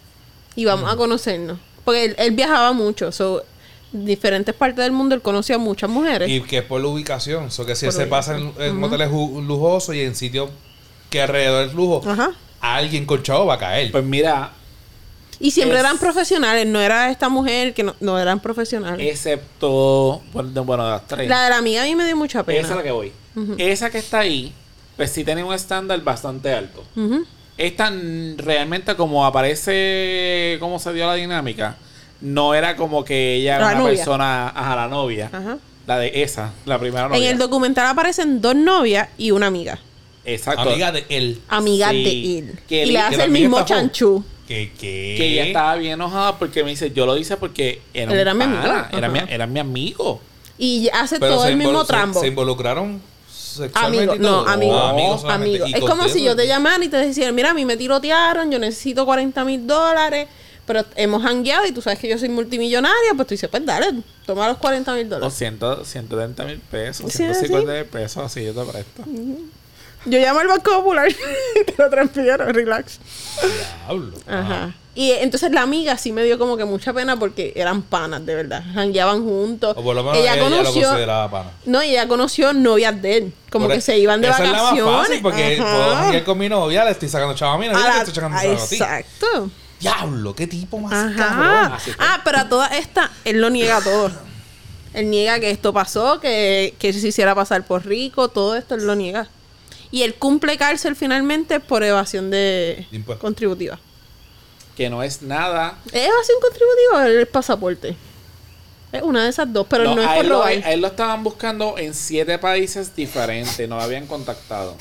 Y vamos a conocernos. Porque él, él viajaba mucho. So, diferentes partes del mundo él conocía a muchas mujeres. Y que es por la ubicación. O que si Por se pasa en, en moteles ju- lujosos y en sitios que alrededor del lujo, Ajá. alguien con chavo va a caer. Pues mira, Y siempre Es- eran profesionales, no era esta mujer que no, no eran profesionales. excepto, bueno, bueno, de las tres. La de la amiga a mí me dio mucha pena. Esa es la que voy. Ujú. Esa que está ahí, pues sí tiene un estándar bastante alto. Ujú. Esta mm, realmente como aparece, cómo se dio la dinámica, no era como que ella era La una novia. persona, ajá, la novia. Ajá. La de esa, la primera En novia. el documental aparecen dos novias y una amiga. Exacto. Amiga de él. Amiga Sí. de él. Que y él- le que hace la el amiga mismo está full. chanchú. ¿Qué? ¿Qué? Que ella estaba bien enojada porque me dice, yo lo hice porque era Él un era mi amigo. pana, era, mi, Ajá. era mi amigo. Y hace Pero todo se el mismo involu- se- trambo. Se, involucraron sexualmente Amigo, y todo. no, amigo. Oh, amigos solamente. Amigo. Y Es como contigo, si yo te llamara y te decía, mira, a mí me tirotearon, yo necesito cuarenta mil dólares, pero hemos hangueado y tú sabes que yo soy multimillonaria, pues tú dices, pues dale, toma los cuarenta mil O dólares. ciento, ciento treinta mil pesos, Sí, ciento cincuenta mil pesos, así yo te presto. Yo llamo al Banco Popular y te lo transfiero, relax. Diablo. Ajá. Y eh, entonces la amiga sí me dio como que mucha pena porque eran panas, de verdad. Hangueaban juntos. O por lo menos ella ella, lo conoció... consideraba pana. No, ella conoció novias de él. Como Por que e- se iban de esa vacaciones. es la más fácil porque Ajá. puedo janguear con mi novia, le estoy sacando chavo a mi novia, A le la- estoy sacando ah, chavo a ti. Exacto. Diablo, qué tipo más Ajá. cabrón. Así que- Ah, pero a toda esta, él lo niega todo. Él niega que esto pasó, que, que se hiciera pasar por rico, todo esto él lo niega. Y él cumple cárcel finalmente por evasión de De impuestos. contributiva. Que no es nada. ¿Es evasión contributiva o el pasaporte? Es una de esas dos, pero no, es a, por él lo, robar. a él lo estaban buscando en siete países diferentes, no lo habían contactado.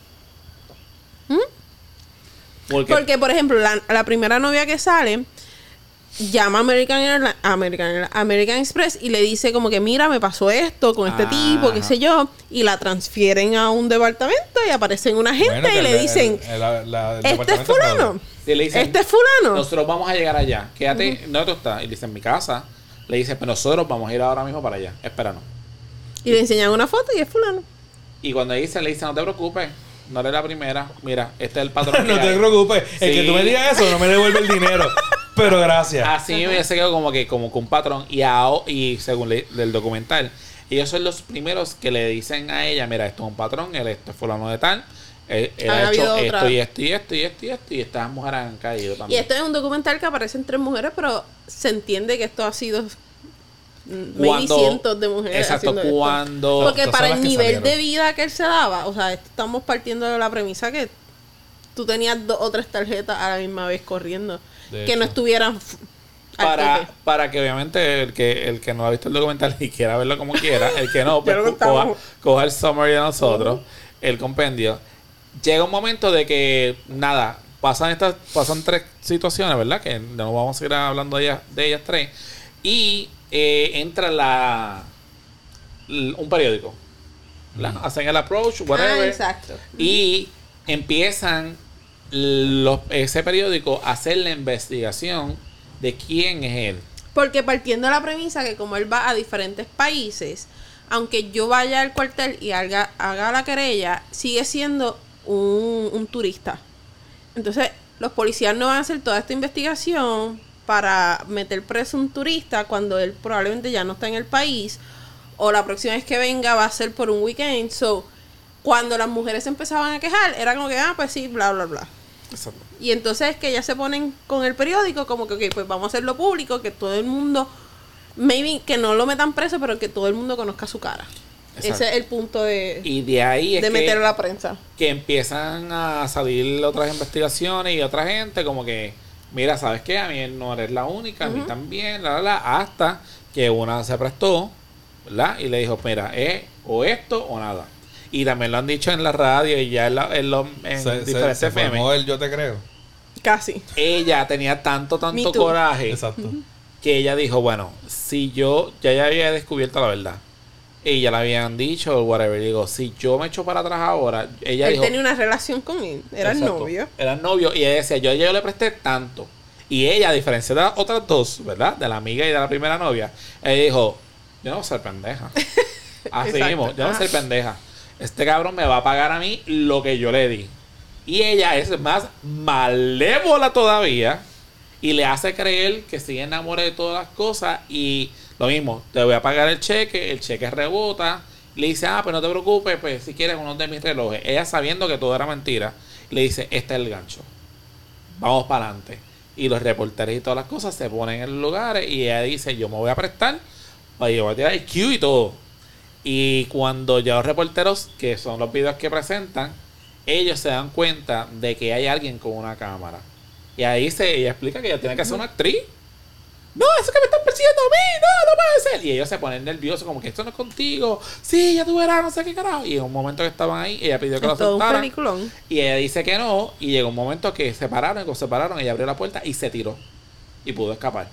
Porque, Porque, por ejemplo, la, la primera novia que sale llama a American, Airlines- American, Airlines- American Express y le dice como que mira, me pasó esto con este Ajá. tipo, qué sé yo, y la transfieren a un departamento y aparecen una gente Bueno, que y el- le el- dicen, el- la- la- el este es departamento fulano, si le dicen, este es fulano. nosotros vamos a llegar allá, quédate, ¿dónde tú estás? Y le dicen, en mi casa. Le dicen, pues nosotros vamos a ir ahora mismo para allá, espéranos. Y le enseñan una foto y es fulano. Y cuando le dicen, le dicen, no te preocupes, no eres la primera, mira, este es el patrón. No que te hay". preocupes. El Sí. que tú me digas eso no me devuelve el dinero. Pero gracias. Así me se quedó como que como con un patrón. Y, a, y según le- del documental, ellos son los primeros que le dicen a ella, mira, esto es un patrón, él esto es fulano de tal. Él, él Han ha hecho habido esto otra- y esto y esto y esto y esto. Y estas mujeres han caído Y también. este es un documental que aparecen tres mujeres, pero se entiende que esto ha sido mm, maybe Cuando- cientos de mujeres. Exacto, haciendo esto. cuando... Porque Estas para son el las que nivel salieron. de vida que él se daba, o sea, estamos partiendo de la premisa que tú tenías dos o tres tarjetas a la misma vez corriendo. De Que no hecho. estuvieran f- al para, tope. para que obviamente el que el que no ha visto el documental y quiera verlo como quiera, el que no, pues Ya lo co- coja, contamos. coja el summary de nosotros, el compendio. Llega un momento de que, nada, pasan estas pasan tres situaciones, ¿verdad? Que no vamos a seguir hablando de ellas, de ellas tres. Y eh, entra la l- un periódico. ¿verdad? Hacen el approach, whatever. Ah, exacto. Y empiezan los, ese periódico a hacer la investigación de quién es él. Porque partiendo de la premisa que como él va a diferentes países, aunque yo vaya al cuartel y haga, haga la querella, sigue siendo un, un turista. Entonces, los policías no van a hacer toda esta investigación para meter preso un turista cuando él probablemente ya no está en el país, o la próxima vez que venga va a ser por un weekend. So, cuando las mujeres se empezaban a quejar, era como que, ah, pues sí, bla, bla, bla. Exacto. Y entonces que ya se ponen con el periódico como que, ok, pues vamos a hacerlo público, que todo el mundo, maybe que no lo metan preso, pero que todo el mundo conozca su cara. Exacto. Ese es el punto de, Y de ahí es de que, meter a la prensa. que empiezan a salir otras investigaciones y otra gente como que, mira, ¿sabes qué? A mí no eres la única, a mí también, la, la, la, hasta que una se prestó, ¿verdad? Y le dijo, mira, es o esto o nada. Y también lo han dicho en la radio y ya en, la, en, los- en Se, se, diferentes se F M. formó el yo te creo. Casi. Ella tenía tanto, Me tanto too. coraje Exacto. que ella dijo, bueno, si yo ya, ya había descubierto la verdad y ya la habían dicho o whatever, digo, si yo me echo para atrás ahora, ella él dijo, tenía una relación con él, era el exacto, novio. era el novio y ella decía, yo, yo le presté tanto. Y ella, a diferencia de las otras dos, ¿verdad? De la amiga y de la primera novia, ella dijo, yo no voy a ser pendeja. Así Exacto. mismo, yo no voy a ser Ajá. pendeja. Este cabrón me va a pagar a mí lo que yo le di. Y ella es más malévola todavía y le hace creer que sigue enamorada de todas las cosas y lo mismo, te voy a pagar el cheque, el cheque rebota, le dice, ah, pues no te preocupes, pues si quieres uno de mis relojes. Ella sabiendo que todo era mentira, le dice, este es el gancho, vamos para adelante. Y los reporteros y todas las cosas se ponen en lugares y ella dice, yo me voy a prestar, pues yo voy a tirar el Q y todo. Y cuando ya los reporteros, que son los videos que presentan, ellos se dan cuenta de que hay alguien con una cámara. Y ahí se, ella explica que ella tiene que ser una actriz. No, eso que me están persiguiendo a mí, no, no puede ser. Y ellos se ponen nerviosos, como que esto no es contigo. Sí, ya tú verás, no sé qué carajo. Y en un momento que estaban ahí, ella pidió que lo Es todo un soltaran. peliculón. Y ella dice que no. Y llegó un momento que se pararon, y cuando se pararon, ella abrió la puerta y se tiró. Y pudo escapar.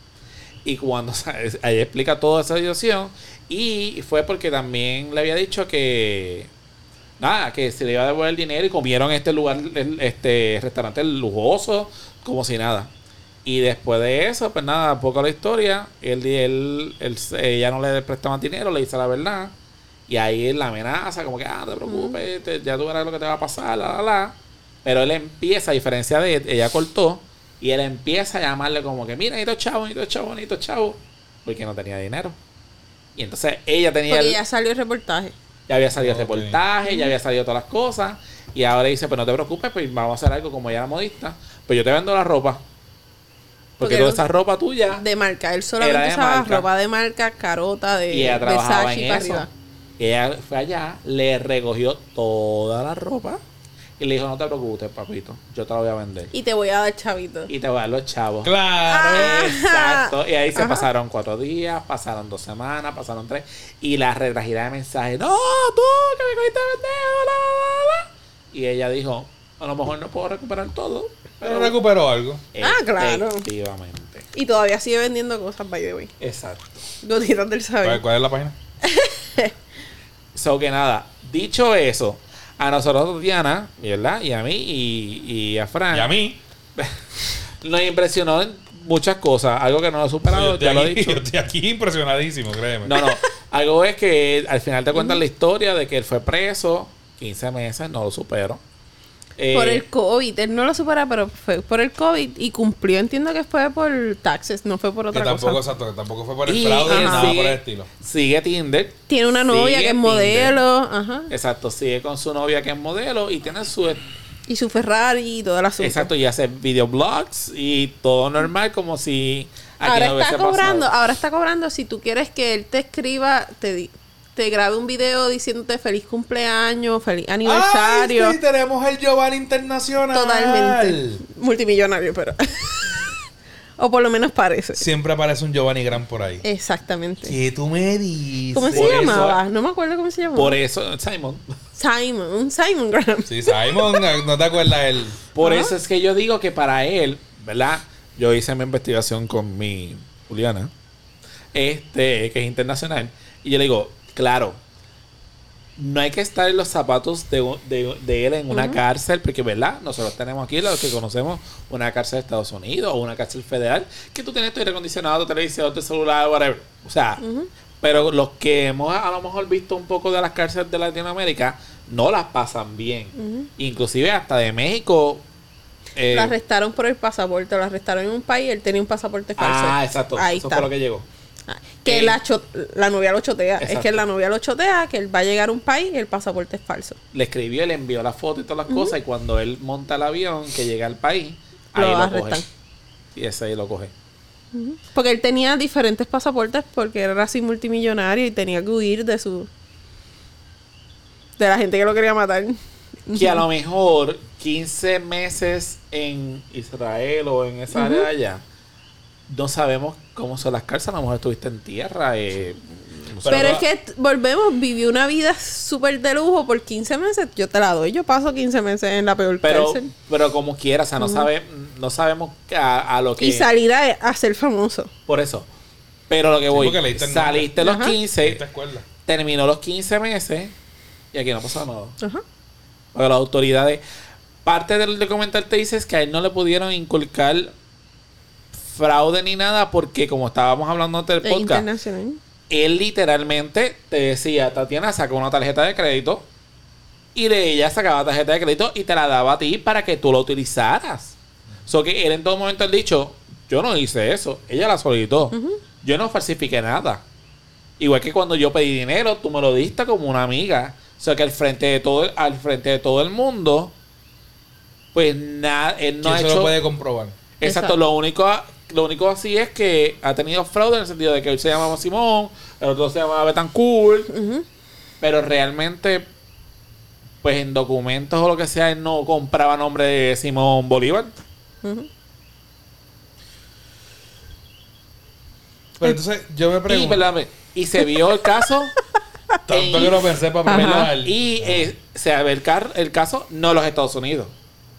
Y cuando ella explica toda esa situación, y fue porque también le había dicho que nada, que se le iba a devolver el dinero y comieron en este lugar, este restaurante lujoso, como si nada. Y después de eso, pues nada, poco la historia, él, él, él, ella no le prestó más dinero, le dice la verdad. Y ahí él la amenaza, como que, ah, no te preocupes, te, ya tú verás lo que te va a pasar, la, la, la. Pero él empieza, a diferencia de ella cortó, y él empieza a llamarle como que, mira, necesito chavo, necesito chavo, necesito chavo. Porque no tenía dinero. Y entonces ella tenía... Porque el, ya salió el reportaje. ya había salido el Ok. reportaje, ya había salido todas las cosas. Y ahora dice, pues no te preocupes, pues vamos a hacer algo como ella era modista. Pues yo te vendo la ropa. Porque, Porque toda no- esa ropa tuya... De marca. Él solamente Era de usaba marca. ropa de marca, carota, de y ella trabajaba Versace en para eso. arriba. Y ella fue allá, le recogió toda la ropa. Y le dijo, no te preocupes, papito. Yo te la voy a vender. Y te voy a dar chavito. Y te voy a dar los chavos. Claro. Ah. Exacto. Y ahí se Ajá. pasaron cuatro días, pasaron dos semanas, pasaron tres. Y la retragida de mensajes. No, tú, que me cogiste pendejo, la, la, la. Y ella dijo, a lo mejor no puedo recuperar todo. Pero Pero recuperó algo. Ah, claro. Efectivamente. Y todavía sigue vendiendo cosas, by the way. Exacto. Gotitas del ¿Cuál, saber. cuál es la página? So que nada, dicho eso, a nosotros, Diana, ¿verdad? Y a mí y, y a Fran. Y a mí. Nos impresionó en muchas cosas. Algo que no lo he Yo superado, estoy, ya lo he aquí, dicho. yo estoy aquí impresionadísimo, créeme. No, no. Algo es que al final te cuentan la historia de que él fue preso quince meses, no lo supero. Eh, Por el COVID. Él no lo supera, pero fue por el COVID y cumplió. Entiendo que fue por taxes, no fue por que otra tampoco, cosa. exacto, que tampoco fue por el Y fraude ni él nada sigue- por el estilo. Sigue Tinder. Tiene una novia Sigue que es Tinder. modelo. Ajá. Exacto, sigue con su novia que es modelo y tiene su... Y su Ferrari y todo el asunto. Exacto, y hace videoblogs y todo normal como si... aquí Ahora no está hubiese cobrando, pasado. ahora está cobrando si tú quieres que él te escriba, te, di- te grabe un video diciéndote feliz cumpleaños, feliz aniversario. ¡Ay, sí! Tenemos el Giovanni Internacional. Totalmente. Multimillonario, pero. O por lo menos parece. Siempre aparece un Giovanni Gran por ahí. Exactamente. ¿Qué tú me dices? ¿Cómo se Por eso- llamaba? No me acuerdo cómo se llamaba. Por eso, Simon, Simon, un Simon Graham. Sí, Simon, ¿no te acuerdas él? por Ajá. eso es que yo digo que para él, ¿verdad? Yo hice mi investigación con mi Juliana, este, que es internacional, y yo le digo, claro, no hay que estar en los zapatos de, de, de él en una Ujú. cárcel, porque, ¿verdad? Nosotros tenemos aquí, los que conocemos, una cárcel de Estados Unidos o una cárcel federal, que tú tienes tu aire acondicionado, tu televisor, tu celular, whatever. O sea, Ujú. pero los que hemos a lo mejor visto un poco de las cárceles de Latinoamérica, no las pasan bien. Ujú. Inclusive hasta de México. eh, Lo arrestaron por el pasaporte, lo arrestaron en un país, él tenía un pasaporte falso. ah, exacto. Ahí Eso está. fue lo que llegó. Ah, que Eh, la, cho- la novia lo chotea. Es exacto. que la novia lo chotea, que él va a llegar a un país y el pasaporte es falso. Le escribió, le envió la foto y todas las cosas, y cuando él monta el avión que llega al país, ahí Lo lo, arrestan. coge. Y ese ahí lo coge. Porque él tenía diferentes pasaportes porque era así multimillonario y tenía que huir de su... de la gente que lo quería matar. Que a lo mejor quince meses en Israel o en esa área de allá, no sabemos cómo son las cárceles. A lo mejor estuviste en tierra. Eh, no sé. Pero, Pero es no- que t- volvemos, vivió una vida súper de lujo por quince meses. Yo te la doy, yo paso quince meses en la peor pero, cárcel. pero como quiera, o sea, no sabe, no sabemos a, a lo que... Y salir a, a ser famoso. Por eso. Pero lo que Sí, voy, porque leíste el saliste los Ajá. quince, Esta escuela. terminó los quince meses y aquí no pasa nada. Ajá. Porque las autoridades... Parte del documental te dice es que a él no le pudieron inculcar fraude ni nada porque como estábamos hablando antes del De podcast, internacional. él literalmente te decía, Tatiana, saca una tarjeta de crédito y de ella sacaba la tarjeta de crédito y te la daba a ti para que tú la utilizaras. So que él en todo momento ha dicho, yo no hice eso, ella la solicitó. Yo no falsifiqué nada. Igual que cuando yo pedí dinero, tú me lo diste como una amiga. O sea que al frente de todo, al frente de todo el mundo, pues nada, él no ¿Quién ha se hecho. lo puede comprobar? Exacto, Exacto. lo único, lo único así es que ha tenido fraude en el sentido de que él se llamaba Simón, el otro se llamaba Betancourt, Ujú. pero realmente, pues en documentos o lo que sea, él no compraba nombre de Simón Bolívar. Ujú. Pero entonces yo me Y, pregunto. perdóname, y se vio el caso. Tanto en- que no pensé para Ajá. preguntar. Y eh, se ve el, car- el caso, no en los Estados Unidos.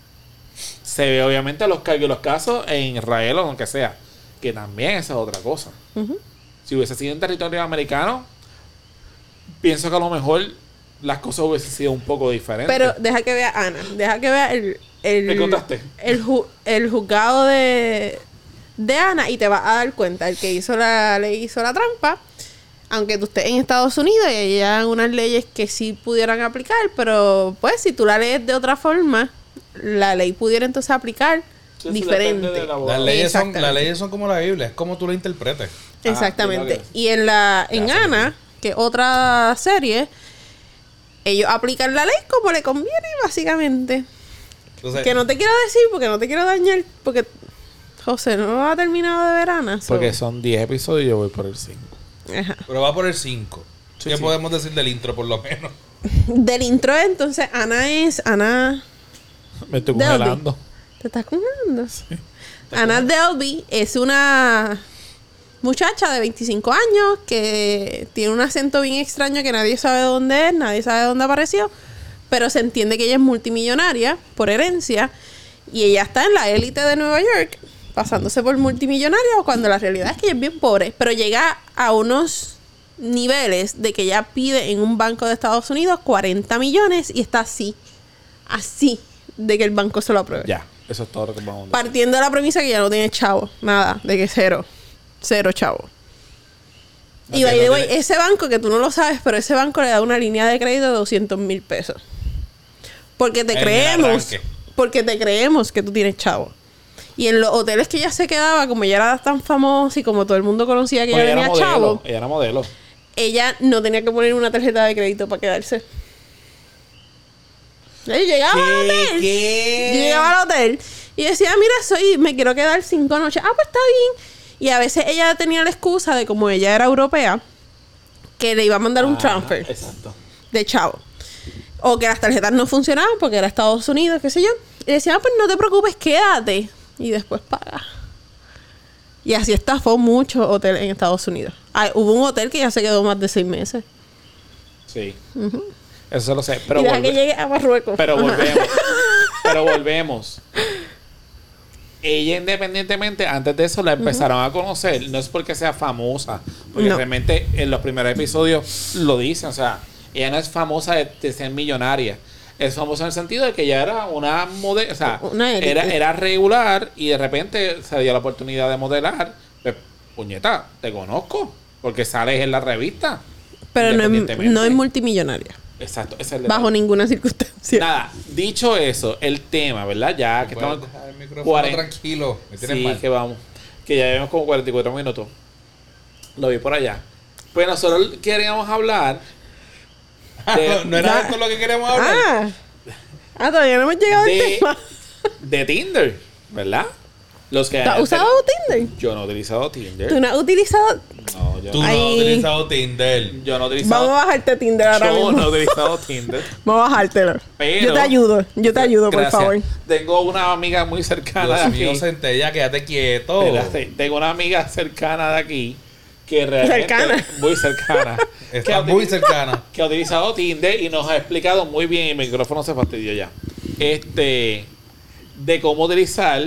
Se ve obviamente los cargos y los casos en Israel o donde sea. Que también esa es otra cosa. Ujú. Si hubiese sido en territorio americano, pienso que a lo mejor las cosas hubiesen sido un poco diferentes. Pero deja que vea Ana. Deja que vea el... el ¿Me contaste? El, ju- el juzgado de... De Ana y te vas a dar cuenta. El que hizo la... Le hizo la trampa. Aunque tú estés en Estados Unidos y hay unas leyes que sí pudieran aplicar. Pero pues si tú la lees de otra forma, la ley pudiera entonces aplicar Sí, sí, diferente. depende del abogado. Las leyes, son, Exactamente. las leyes son como la Biblia, es como tú la interpretes. Exactamente. Ajá, Y en la en Ya, Ana, que es otra serie, ellos aplican la ley como le conviene, básicamente. Entonces, Que no te quiero decir porque no te quiero dañar, porque José no ha terminado de ver Ana. so- Porque son diez episodios y yo voy por el cinco. Ajá. pero va por el cinco. Sí, ¿Qué sí. podemos decir del intro, por lo menos? Del intro, entonces, Ana es Ana. Me estoy Delby. congelando. ¿Te estás congelando? Ana Delby es una muchacha de veinticinco años que tiene un acento bien extraño que nadie sabe dónde es, nadie sabe dónde apareció, pero se entiende que ella es multimillonaria por herencia y ella está en la élite de Nueva York pasándose por multimillonaria cuando la realidad es que ella es bien pobre, pero llega a unos niveles de que ella pide en un banco de Estados Unidos cuarenta millones y está así, así de que el banco se lo apruebe. Ya, eso es todo lo que vamos a decir. Partiendo de la premisa que ya no tiene chavo. Nada. De que cero. Cero chavo. Y Ok, by the no way, tiene- ese banco que tú no lo sabes, pero ese banco le da una línea de crédito de doscientos mil pesos. Porque te En el creemos. arranque. Porque te creemos que tú tienes chavo. Y en los hoteles que ella se quedaba, como ella era tan famosa y como todo el mundo conocía que Pues ella ella era tenía modelo. chavo, Ella era modelo. ella no tenía que poner una tarjeta de crédito para quedarse. Ella llegaba al hotel. ¿Qué? Yo llegaba al hotel y decía, mira, soy, me quiero quedar cinco noches. Ah, pues está bien. Y a veces ella tenía la excusa de como ella era europea, que le iba a mandar un Ah, transfer Exacto. de chavo. O que las tarjetas no funcionaban porque era Estados Unidos, qué sé yo. Y decía, ah, pues no te preocupes, quédate. Y después paga. Y así estafó muchos hoteles en Estados Unidos. Ah, hubo un hotel que ya se quedó más de seis meses. Sí. Eso lo sé. Pero, y deja volve- que llegue a Marruecos. pero Ajá. volvemos. pero volvemos. Ella independientemente, antes de eso la empezaron a conocer. No es porque sea famosa. Porque No. realmente en los primeros episodios lo dicen. O sea, ella no es famosa de, de ser millonaria. Es famosa en el sentido de que ella era una modelo. O sea, Una élite. era, era regular y de repente se dio la oportunidad de modelar. Pues, puñeta, te conozco. Porque sales en la revista. Pero no es, Independientemente. no es multimillonaria. Exacto, ese es el Bajo detalle. ninguna circunstancia. Nada, dicho eso, el tema, ¿verdad? Ya que Puedes estamos. dejar el micrófono cuarenta tranquilo. Me tienes Sí, mal. que vamos. Que ya llevamos como cuarenta y cuatro minutos. Lo vi por allá. Pues nosotros queríamos hablar. de- no, no era Ya. esto lo que queremos hablar. Ah, ah, todavía no hemos llegado al de, tema. de Tinder, ¿verdad? Los que ¿Tú has usado Tinder? Yo no he utilizado Tinder. ¿Tú no has utilizado? No, yo, Tú no, no has Ay. utilizado Tinder. yo no he Vamos a utilizado. bajarte Tinder ahora Yo mismo. no he utilizado Tinder. Vamos a bajártelo. Pero- yo te ayudo. Yo te ayudo, Gracias. por favor. Tengo una amiga muy cercana Dios de mío, aquí. Centella, quédate quieto. Espérate, tengo una amiga cercana de aquí que realmente Cercana. muy cercana que, Está ha muy utiliz- cercana. que ha utilizado Tinder y nos ha explicado muy bien, y el micrófono se fastidió ya, este de cómo utilizar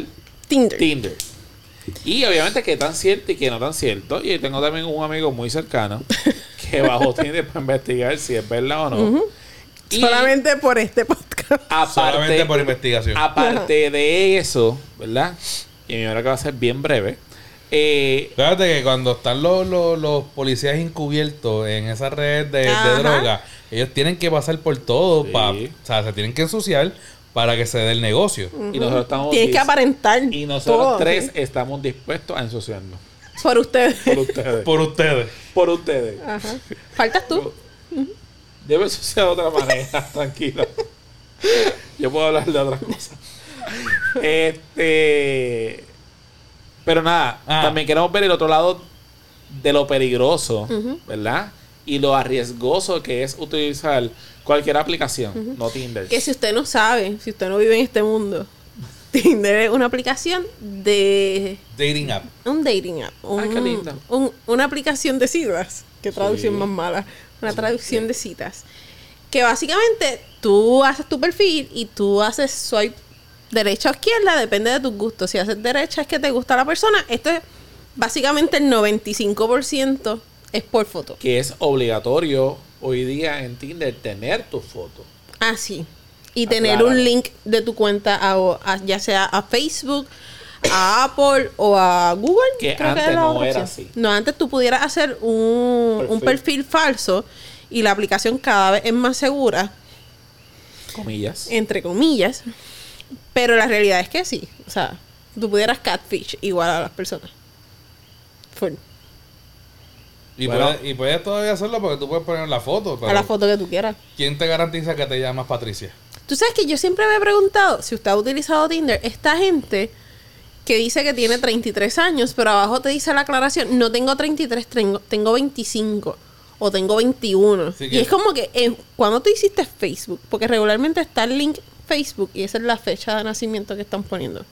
Tinder. Tinder. Y obviamente que tan cierto y que no tan cierto. Y tengo también un amigo muy cercano que bajó Tinder para investigar si es verdad o no. Uh-huh. Y solamente por este podcast. aparte, Solamente por investigación. aparte de eso, ¿verdad? Y mi hora que va a ser bien breve. Eh, Fíjate que cuando están los, los, los policías encubiertos en esa red de, de Ajá. droga, ellos tienen que pasar por todo. Sí. Pa, o sea, se tienen que ensuciar para que se dé el negocio. y nosotros estamos Tienes que dis- aparentar. Y nosotros todo, tres ¿sí? estamos dispuestos a ensuciarnos. Por ustedes. Por ustedes. Por ustedes. Por ustedes. Ajá. Faltas tú. Debe ensuciar de otra manera, tranquilo. Yo puedo hablar de otras cosas. Este. Pero nada, Ah. también queremos ver el otro lado de lo peligroso, Ujú. ¿verdad? Y lo arriesgoso que es utilizar cualquier aplicación, no Tinder. Que si usted no sabe, si usted no vive en este mundo, Tinder es una aplicación de Dating app. un dating app. Un, Ay, qué lindo. un- una aplicación de citas. Qué traducción Sí. más mala. Una traducción de citas. Que básicamente tú haces tu perfil y tú haces swipe derecha o izquierda, depende de tus gustos. Si haces derecha es que te gusta la persona. Esto es básicamente el noventa y cinco por ciento es por foto. Que es obligatorio hoy día en Tinder tener tu foto. Ah, sí. Y tener Acláralo. un link de tu cuenta a, a- ya sea a Facebook, a Apple o a Google. Que creo antes es la no otra era opción. así. No, antes tú pudieras hacer un Perfil. un perfil falso y la aplicación cada vez es más segura, Comillas. entre comillas. Pero la realidad es que sí. O sea, tú pudieras catfish igual a las personas. Full. Y, Bueno. puedes, y puedes todavía hacerlo porque tú puedes poner la foto. Pero A la foto que tú quieras. ¿quién te garantiza que te llamas Patricia? Tú sabes que yo siempre me he preguntado si usted ha utilizado Tinder, esta gente que dice que tiene treinta y tres años, pero abajo te dice la aclaración, no tengo treinta y tres, tengo, tengo veinticinco o tengo veintiuno. Así Y que- es como que, eh, cuando tú hiciste Facebook, porque regularmente está el link Facebook y esa es la fecha de nacimiento que están poniendo.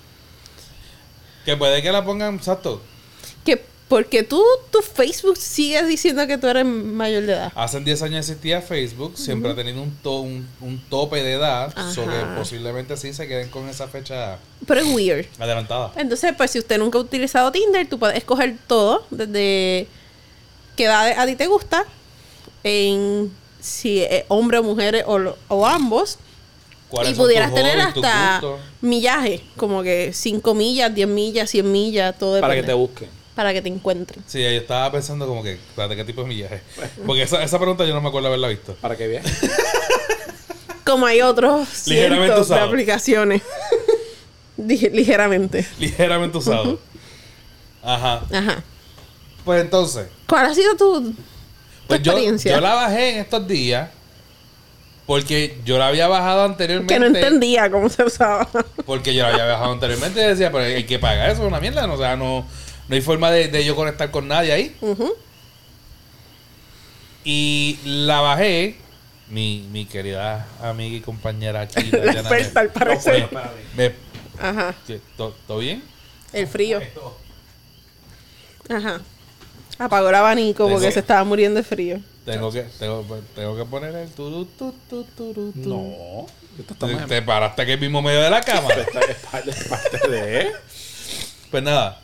Que puede que la pongan, exacto. Que porque tú, tu Facebook sigues diciendo que tú eres mayor de edad. Hace diez años existía Facebook, siempre ha tenido un, to- un, un tope de edad, Ajá. so que posiblemente sí se queden con esa fecha Pero es weird. adelantada. Entonces, pues si usted nunca ha utilizado Tinder, tú puedes escoger todo, desde qué edad a ti te gusta, en si es hombre o mujer o, lo- o ambos, ¿Cuáles y son pudieras tus tener hobbies, tus hasta gustos? millaje, como que cinco millas, diez millas, cien millas, todo Para que depende. te busquen. Para que te encuentren. Sí, yo estaba pensando como que, espérate, ¿qué tipo de millaje? Porque esa, esa pregunta yo no me acuerdo haberla visto. Para que vean. Como hay otros Ligeramente cientos de usado. aplicaciones. Lige- ligeramente. Ligeramente usado. Ajá. Ajá. Pues entonces, ¿Cuál ha sido tu, tu pues yo, experiencia? yo la bajé en estos días porque yo la había bajado anteriormente. Que no entendía cómo se usaba. Porque yo la había bajado anteriormente y decía, pero hay que pagar eso, es una mierda. O sea, no, no hay forma de, de yo conectar con nadie ahí. Ujú. Y la bajé. Mi, mi querida amiga y compañera aquí. La Tatiana, experta, al me- parecer. me- Ajá. ¿qué? ¿Todo todo bien? El frío. Ajá. Apagó el abanico porque Tengo- se estaba muriendo de frío. Tengo que, tengo, tengo que poner el turu, tu, tu, turu, tu. No. Esto está Te, mal. te paraste aquí en el mismo medio de la cama. Esta es parte- es parte de. Pues nada.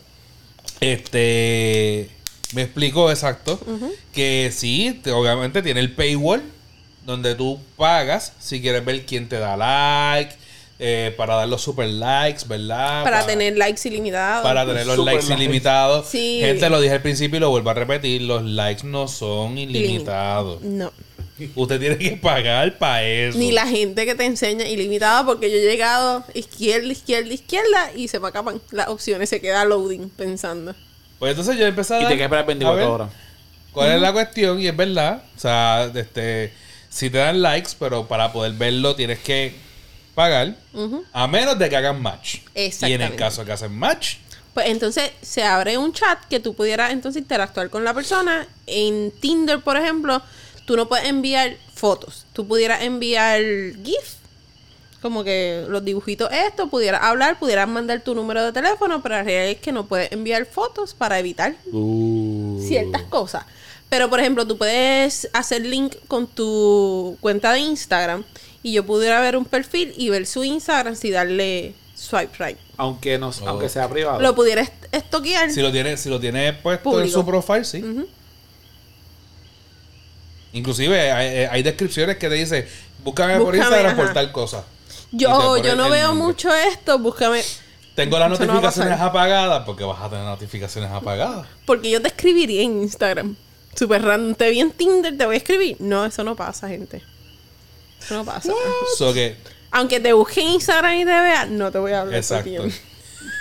Este. Me explicó exacto. Que sí, te- obviamente tiene el paywall. Donde tú pagas si quieres ver quién te da like. eh, para dar los super likes, ¿verdad? Para tener likes ilimitados. Para tener los Super likes likes. ilimitados. Sí. Gente, lo dije al principio y lo vuelvo a repetir. Los likes no son ilimitados. No. Usted tiene que pagar para eso. Ni la gente que te enseña ilimitado porque yo he llegado izquierda, izquierda, izquierda y se me acaban las opciones. Se queda loading pensando. Pues entonces yo empecé a Y dar- te quedas esperar a ver veinticuatro horas. ¿Cuál es la cuestión? Y es verdad. O sea, este, si te dan likes, pero para poder verlo tienes que pagar. Ujú. A menos de que hagan match. Y en el Exactamente. caso que hacen match, Pues entonces se abre un chat que tú pudieras entonces interactuar con la persona. En Tinder, por ejemplo, tú no puedes enviar fotos. Tú pudieras enviar GIF. Como que los dibujitos estos, pudieras hablar, pudieras mandar tu número de teléfono, pero la realidad es que no puedes enviar fotos para evitar Uh. ciertas cosas. Pero, por ejemplo, tú puedes hacer link con tu cuenta de Instagram y yo pudiera ver un perfil y ver su Instagram si darle swipe right. Aunque, no, Oh. aunque sea privado. Lo pudiera est- estoquear. Si lo tiene, si lo tiene puesto Público. en su profile, sí. Ujú. Inclusive hay, hay descripciones que te dice, búscame, por Búscame, Instagram por ajá. tal cosa. Y te Yo, pone yo no el veo nombre. mucho esto, búscame. Tengo las Eso no va a notificaciones pasar. apagadas porque vas a tener notificaciones apagadas. Porque yo te escribiría en Instagram. Super random. Te vi en Tinder, te voy a escribir. No, eso no pasa, gente. Eso no pasa. So que, Aunque te busque en Instagram y te vea, no te voy a hablar. exacto. porque yo-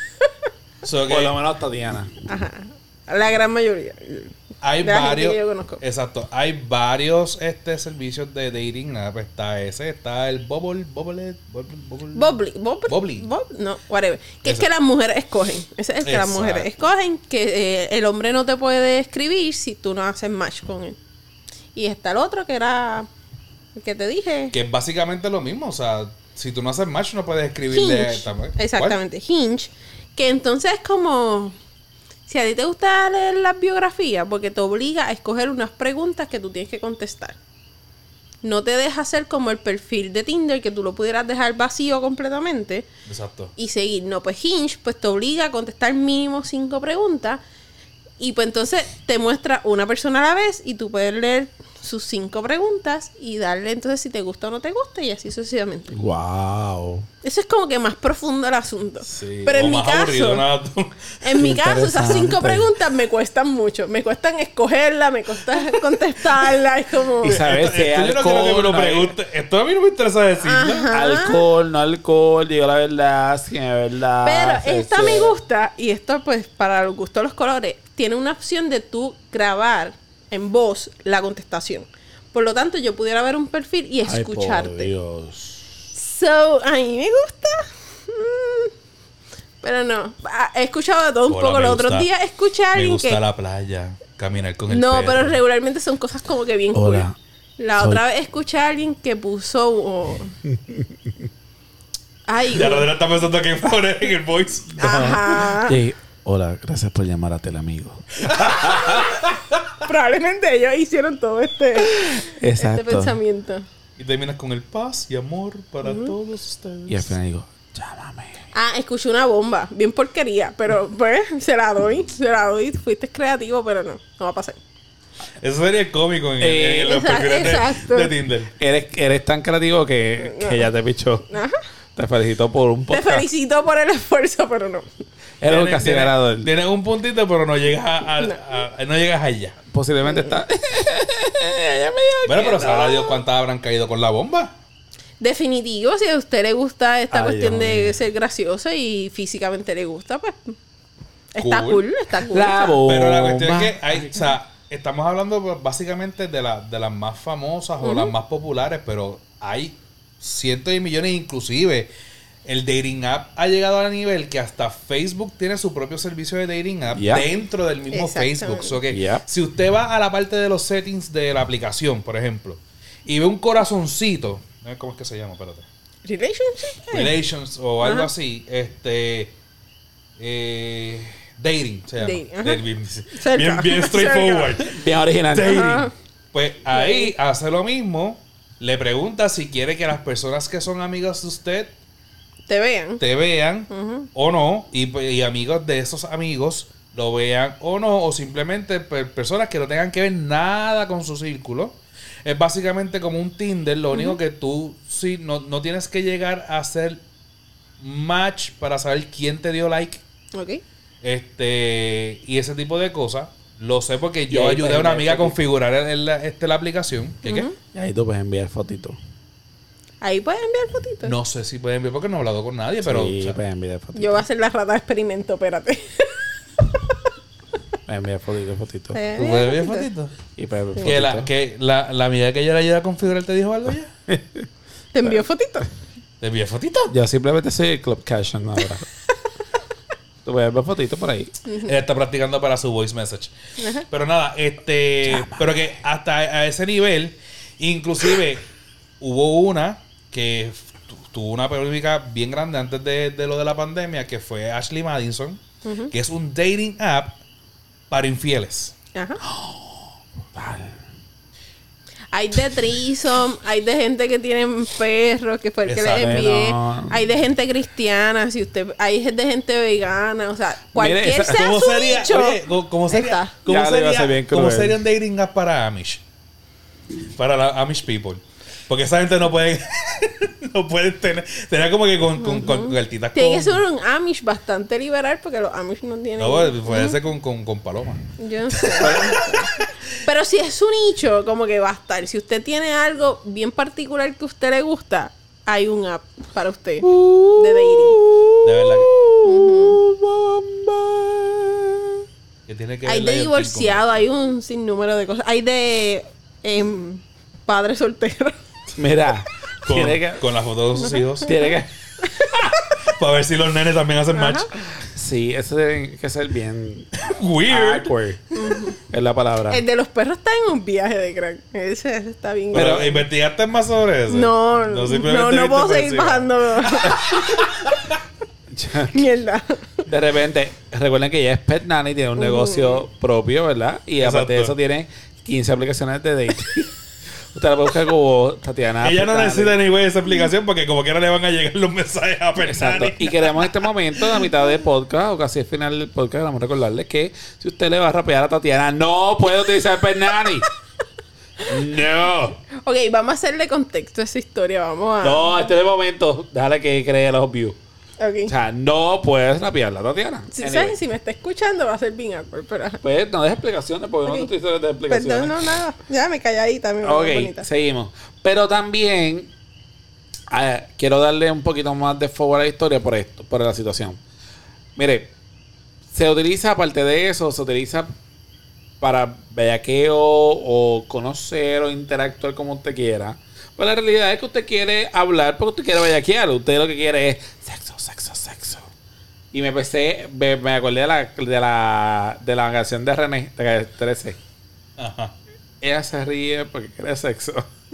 So que Por lo menos Tatiana. Ajá. La gran mayoría. hay de la gente varios. que yo conozco. Exacto. Hay varios este servicios de dating app. Está ese, está el Bubble, Bubble, Bubble, Bubble. Bobly. Bobly. Bobly. Bob- no, whatever. Que es Exacto. que las mujeres escogen. Ese es el que las Exacto. mujeres escogen. Que eh, el hombre no te puede escribir si tú no haces match con él. Y está el otro que era. El que te dije. Que es básicamente lo mismo. O sea, si tú no haces match, no puedes escribirle Hinge. también. Exactamente, Hinge. Que entonces es como. Si a ti te gusta leer las biografías, porque te obliga a escoger unas preguntas que tú tienes que contestar. No te deja hacer como el perfil de Tinder, que tú lo pudieras dejar vacío completamente ¿Cuál? Exacto. y seguir. No, pues Hinge pues te obliga a contestar mínimo cinco preguntas. Y pues entonces te muestra una persona a la vez y tú puedes leer sus cinco preguntas y darle entonces si te gusta o no te gusta y así sucesivamente. Wow. Eso es como que más profundo el asunto. Sí. Pero O en mi más aburrido, caso, nada. en mi caso, esas cinco Interesante. preguntas me cuestan mucho. Me cuestan escogerla, me cuesta contestarla. Es como. Y sabes si Esto yo no quiero que me alcohol, lo no hay- pregunte. Esto a mí no me interesa decirlo. Ajá. Alcohol, no alcohol, digo la verdad, sí, la verdad. Pero esta sexo. me gusta, y esto, pues, para los gustos de los colores, tiene una opción de tú grabar en voz la contestación. Por lo tanto, yo pudiera ver un perfil y Ay, por escucharte. Dios. So, a mí me gusta. Mm, pero no. Ah, He escuchado de todo un Hola, poco. me Los gusta- otros días escuché a Me alguien gusta que. la playa, caminar con el No, perro. pero regularmente son cosas como que bien Hola. cool. La Soy- otra vez escuché a alguien que puso. oh, Ay, Ya oh, Rodrigo está pensando que poner en el voice. ajá. Sí, hola, gracias por llamar a Telamigo. Probablemente ellos hicieron todo este, Exacto. este pensamiento. Y terminas con el paz y amor para todos ustedes. Y al final digo, llámame. Ah, escuché una bomba. Bien porquería. Pero pues se la doy. Se la doy. Fuiste creativo, pero no. No va a pasar. Eso sería cómico en, Eh, en los exacto, perfiles de- exacto. de, Tinder. Eres, eres tan creativo que, que ya te pichó. Ajá. Te felicito por un Te podcast. felicito por el esfuerzo, pero no. Eres un Tienes- casi tienes- ganador. Tienes un puntito, pero no llegas a, a- a- no llegas allá. Posiblemente está. Ella me dijo Bueno, que pero no. sabrá Dios cuántas habrán caído con la bomba. Definitivo, si a usted le gusta esta Ay, cuestión Dios de mío. ser gracioso y físicamente le gusta, pues está Cool. cool, está cool. La O sea, Pero la cuestión bomba. es que hay, o sea, estamos hablando pues, básicamente de, la, de las más famosas o las más populares, pero hay cientos de millones, inclusive el dating app ha llegado a nivel que hasta Facebook tiene su propio servicio de dating app Yeah. dentro del mismo Exactamente. Facebook. So que Yeah. si usted va a la parte de los settings de la aplicación, por ejemplo, y ve un corazoncito, a ver ¿cómo es que se llama? Espérate. relationship. eh. Relations o algo Ajá. así, este eh, dating se llama. Dating, ajá. Dating, bien, Cerca. bien, bien straightforward. Bien original. Dating. Ajá. Pues ahí hace lo mismo. Le pregunta si quiere que las personas que son amigas de usted Te vean. te vean Ujú. o no. Y, pues, y amigos de esos amigos lo vean o no. O simplemente pe- personas que no tengan que ver nada con su círculo. Es básicamente como un Tinder. Lo único que tú sí no, no tienes que llegar a hacer match para saber quién te dio like. Ok. Este, y ese tipo de cosas. Lo sé porque Y yo ahí ayudé puedes a una enviar amiga a fotitos. configurar el- el- este, la aplicación. ¿Qué, qué? Ujú. Y ahí tú puedes enviar fotitos. Ahí puedes enviar fotitos. No sé si pueden ver porque no he hablado con nadie, pero. sí, o sea, puedes enviar fotitos. Yo voy a hacer la rata de experimento, espérate. Puedes enviar fotitos, fotitos. Eh, ¿tú puedes ver fotitos. fotitos? Y puedes ver Que, la, fotitos. que la, la amiga que yo le ayudé a configurar te dijo algo ya. ¿Te envió fotitos? ¿Te envié fotitos? Yo simplemente soy el Club Cashion ahora. Tú puedes ver fotitos por ahí. Ella está practicando para su voice message. Pero nada, este. Pero que hasta a ese nivel, inclusive hubo una que tu- tuvo una polémica bien grande antes de, de lo de la pandemia, que fue Ashley Madison, que es un dating app para infieles. Ajá. Hay de threesome, hay de gente que tienen perros, que fue el que les Exacto. envié. No. Hay de gente cristiana, si usted, hay de gente vegana, o sea, cualquier esa- sea ¿Cómo su sería? nicho. Oye, ¿cómo- ¿cómo sería? Está. ¿Cómo Ya le iba a sería, ser bien ¿cómo cruel. sería un dating app para Amish? Para la Amish people. Porque esa gente no puede no puede tener sería como que con, con, con cartitas Tiene con que ser un Amish bastante liberal porque los Amish no tienen... no, puede, puede ser con, con, con paloma. Yo no sé. Pero si es su nicho, como que va a estar. Si usted tiene algo bien particular que a usted le gusta, hay un app para usted de dating. De verdad que, que tiene que Hay ver de Lion King divorciado, hay un sinnúmero de cosas. Hay de em, padre soltero. Mira, con, tiene que... con la foto de sus hijos Tiene que... para ver si los nenes también hacen match. Sí, eso tiene que ser bien... Weird. awkward. Es la palabra. El de los perros está en un viaje de crack. Ese, ese está bien. Pero, Pero- ¿investigaste más sobre eso? no, no, simplemente no, no viste puedo por seguir encima. bajando. Mierda. De repente, recuerden que ella es Pet Nanny, tiene un negocio propio, ¿verdad? Y aparte de Exacto. eso tiene quince aplicaciones de dating. Usted la puede buscar como Tatiana. Ella Pet no Nanny. necesita ni güey esa explicación porque como quiera le van a llegar los mensajes a Exacto. Pernani. Y queremos en este momento, a mitad del podcast, o casi al final del podcast, vamos a recordarles que si usted le va a rapear a Tatiana, no puede utilizar Pet Nanny. No. Ok, vamos a hacerle contexto a esa historia. Vamos a. No, este es el momento. Déjale que cree los views. Ok. O sea, no puedes rapearla, Tatiana. Si, Anyway. ¿sabes? Si me está escuchando, va a ser bien awkward. Pero... Pues no des explicaciones, porque Ok. no te estoy diciendo de explicaciones. Perdón, no, nada. Ya me calladita también. Ok, bonita. seguimos. Pero también eh, quiero darle un poquito más de fuego a la historia por esto, por la situación. Mire, se utiliza, aparte de eso, se utiliza para bellaqueo o conocer o interactuar como usted quiera. Pero la realidad es que usted quiere hablar porque usted quiere bellaquear. Usted lo que quiere es sexo, sexo, sexo. Y me empecé, me, me acordé de la, de la de la canción de René, de Calle trece. Ajá. Ella se ríe porque quiere sexo.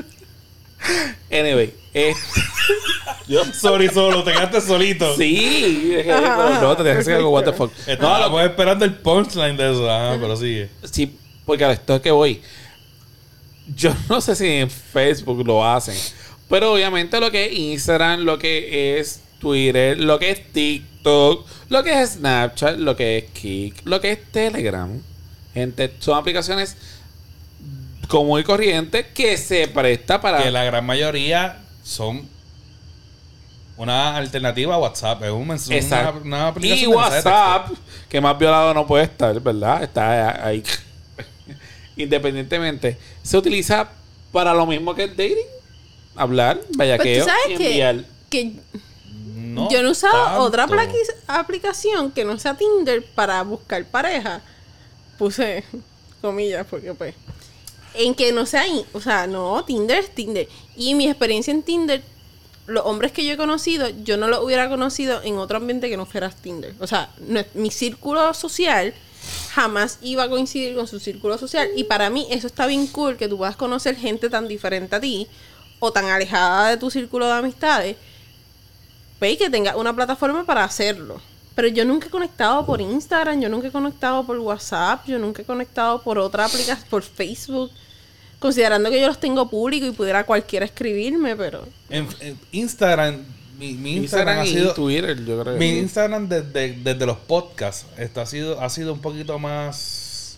Anyway, eh, Yo, sorry, solo, te quedaste solito. sí, es que- Ajá, no, te dejas que what the fuck. Estábamos esperando el punchline de eso. Ajá, pero sigue. Sí, porque a esto es que voy. Yo no sé si en Facebook lo hacen, pero obviamente lo que es Instagram, lo que es Twitter, lo que es TikTok, lo que es Snapchat, lo que es Kik, lo que es Telegram, gente, son aplicaciones común y corriente que se presta para... Que la gran mayoría son una alternativa a WhatsApp. Es un mens- una, Exacto. una aplicación Y de mensaje de WhatsApp, que más violado no puede estar, ¿verdad? Está ahí. Independientemente, se utiliza para lo mismo que el dating. Hablar, Pues bellaqueo tú sabes y que, enviar. que texto. No yo no he usado tanto. otra aplaqui- aplicación que no sea Tinder para buscar pareja. Puse comillas porque pues... En que no sea... in- O sea, no, Tinder es Tinder. Y mi experiencia en Tinder, los hombres que yo he conocido, yo no los hubiera conocido en otro ambiente que no fuera Tinder. O sea, no es- mi círculo social jamás iba a coincidir con su círculo social. Y para mí eso está bien cool, que tú puedas conocer gente tan diferente a ti o tan alejada de tu círculo de amistades. Pues, y que tenga una plataforma para hacerlo. Pero yo nunca he conectado por Instagram, yo nunca he conectado por WhatsApp, yo nunca he conectado por otra aplicación, por Facebook. Considerando que yo los tengo públicos y pudiera cualquiera escribirme, pero... En, en Instagram, mi, mi Instagram, Instagram ha y sido... Twitter, yo creo. Mi Instagram desde, desde los podcasts está, ha, sido, ha sido un poquito más...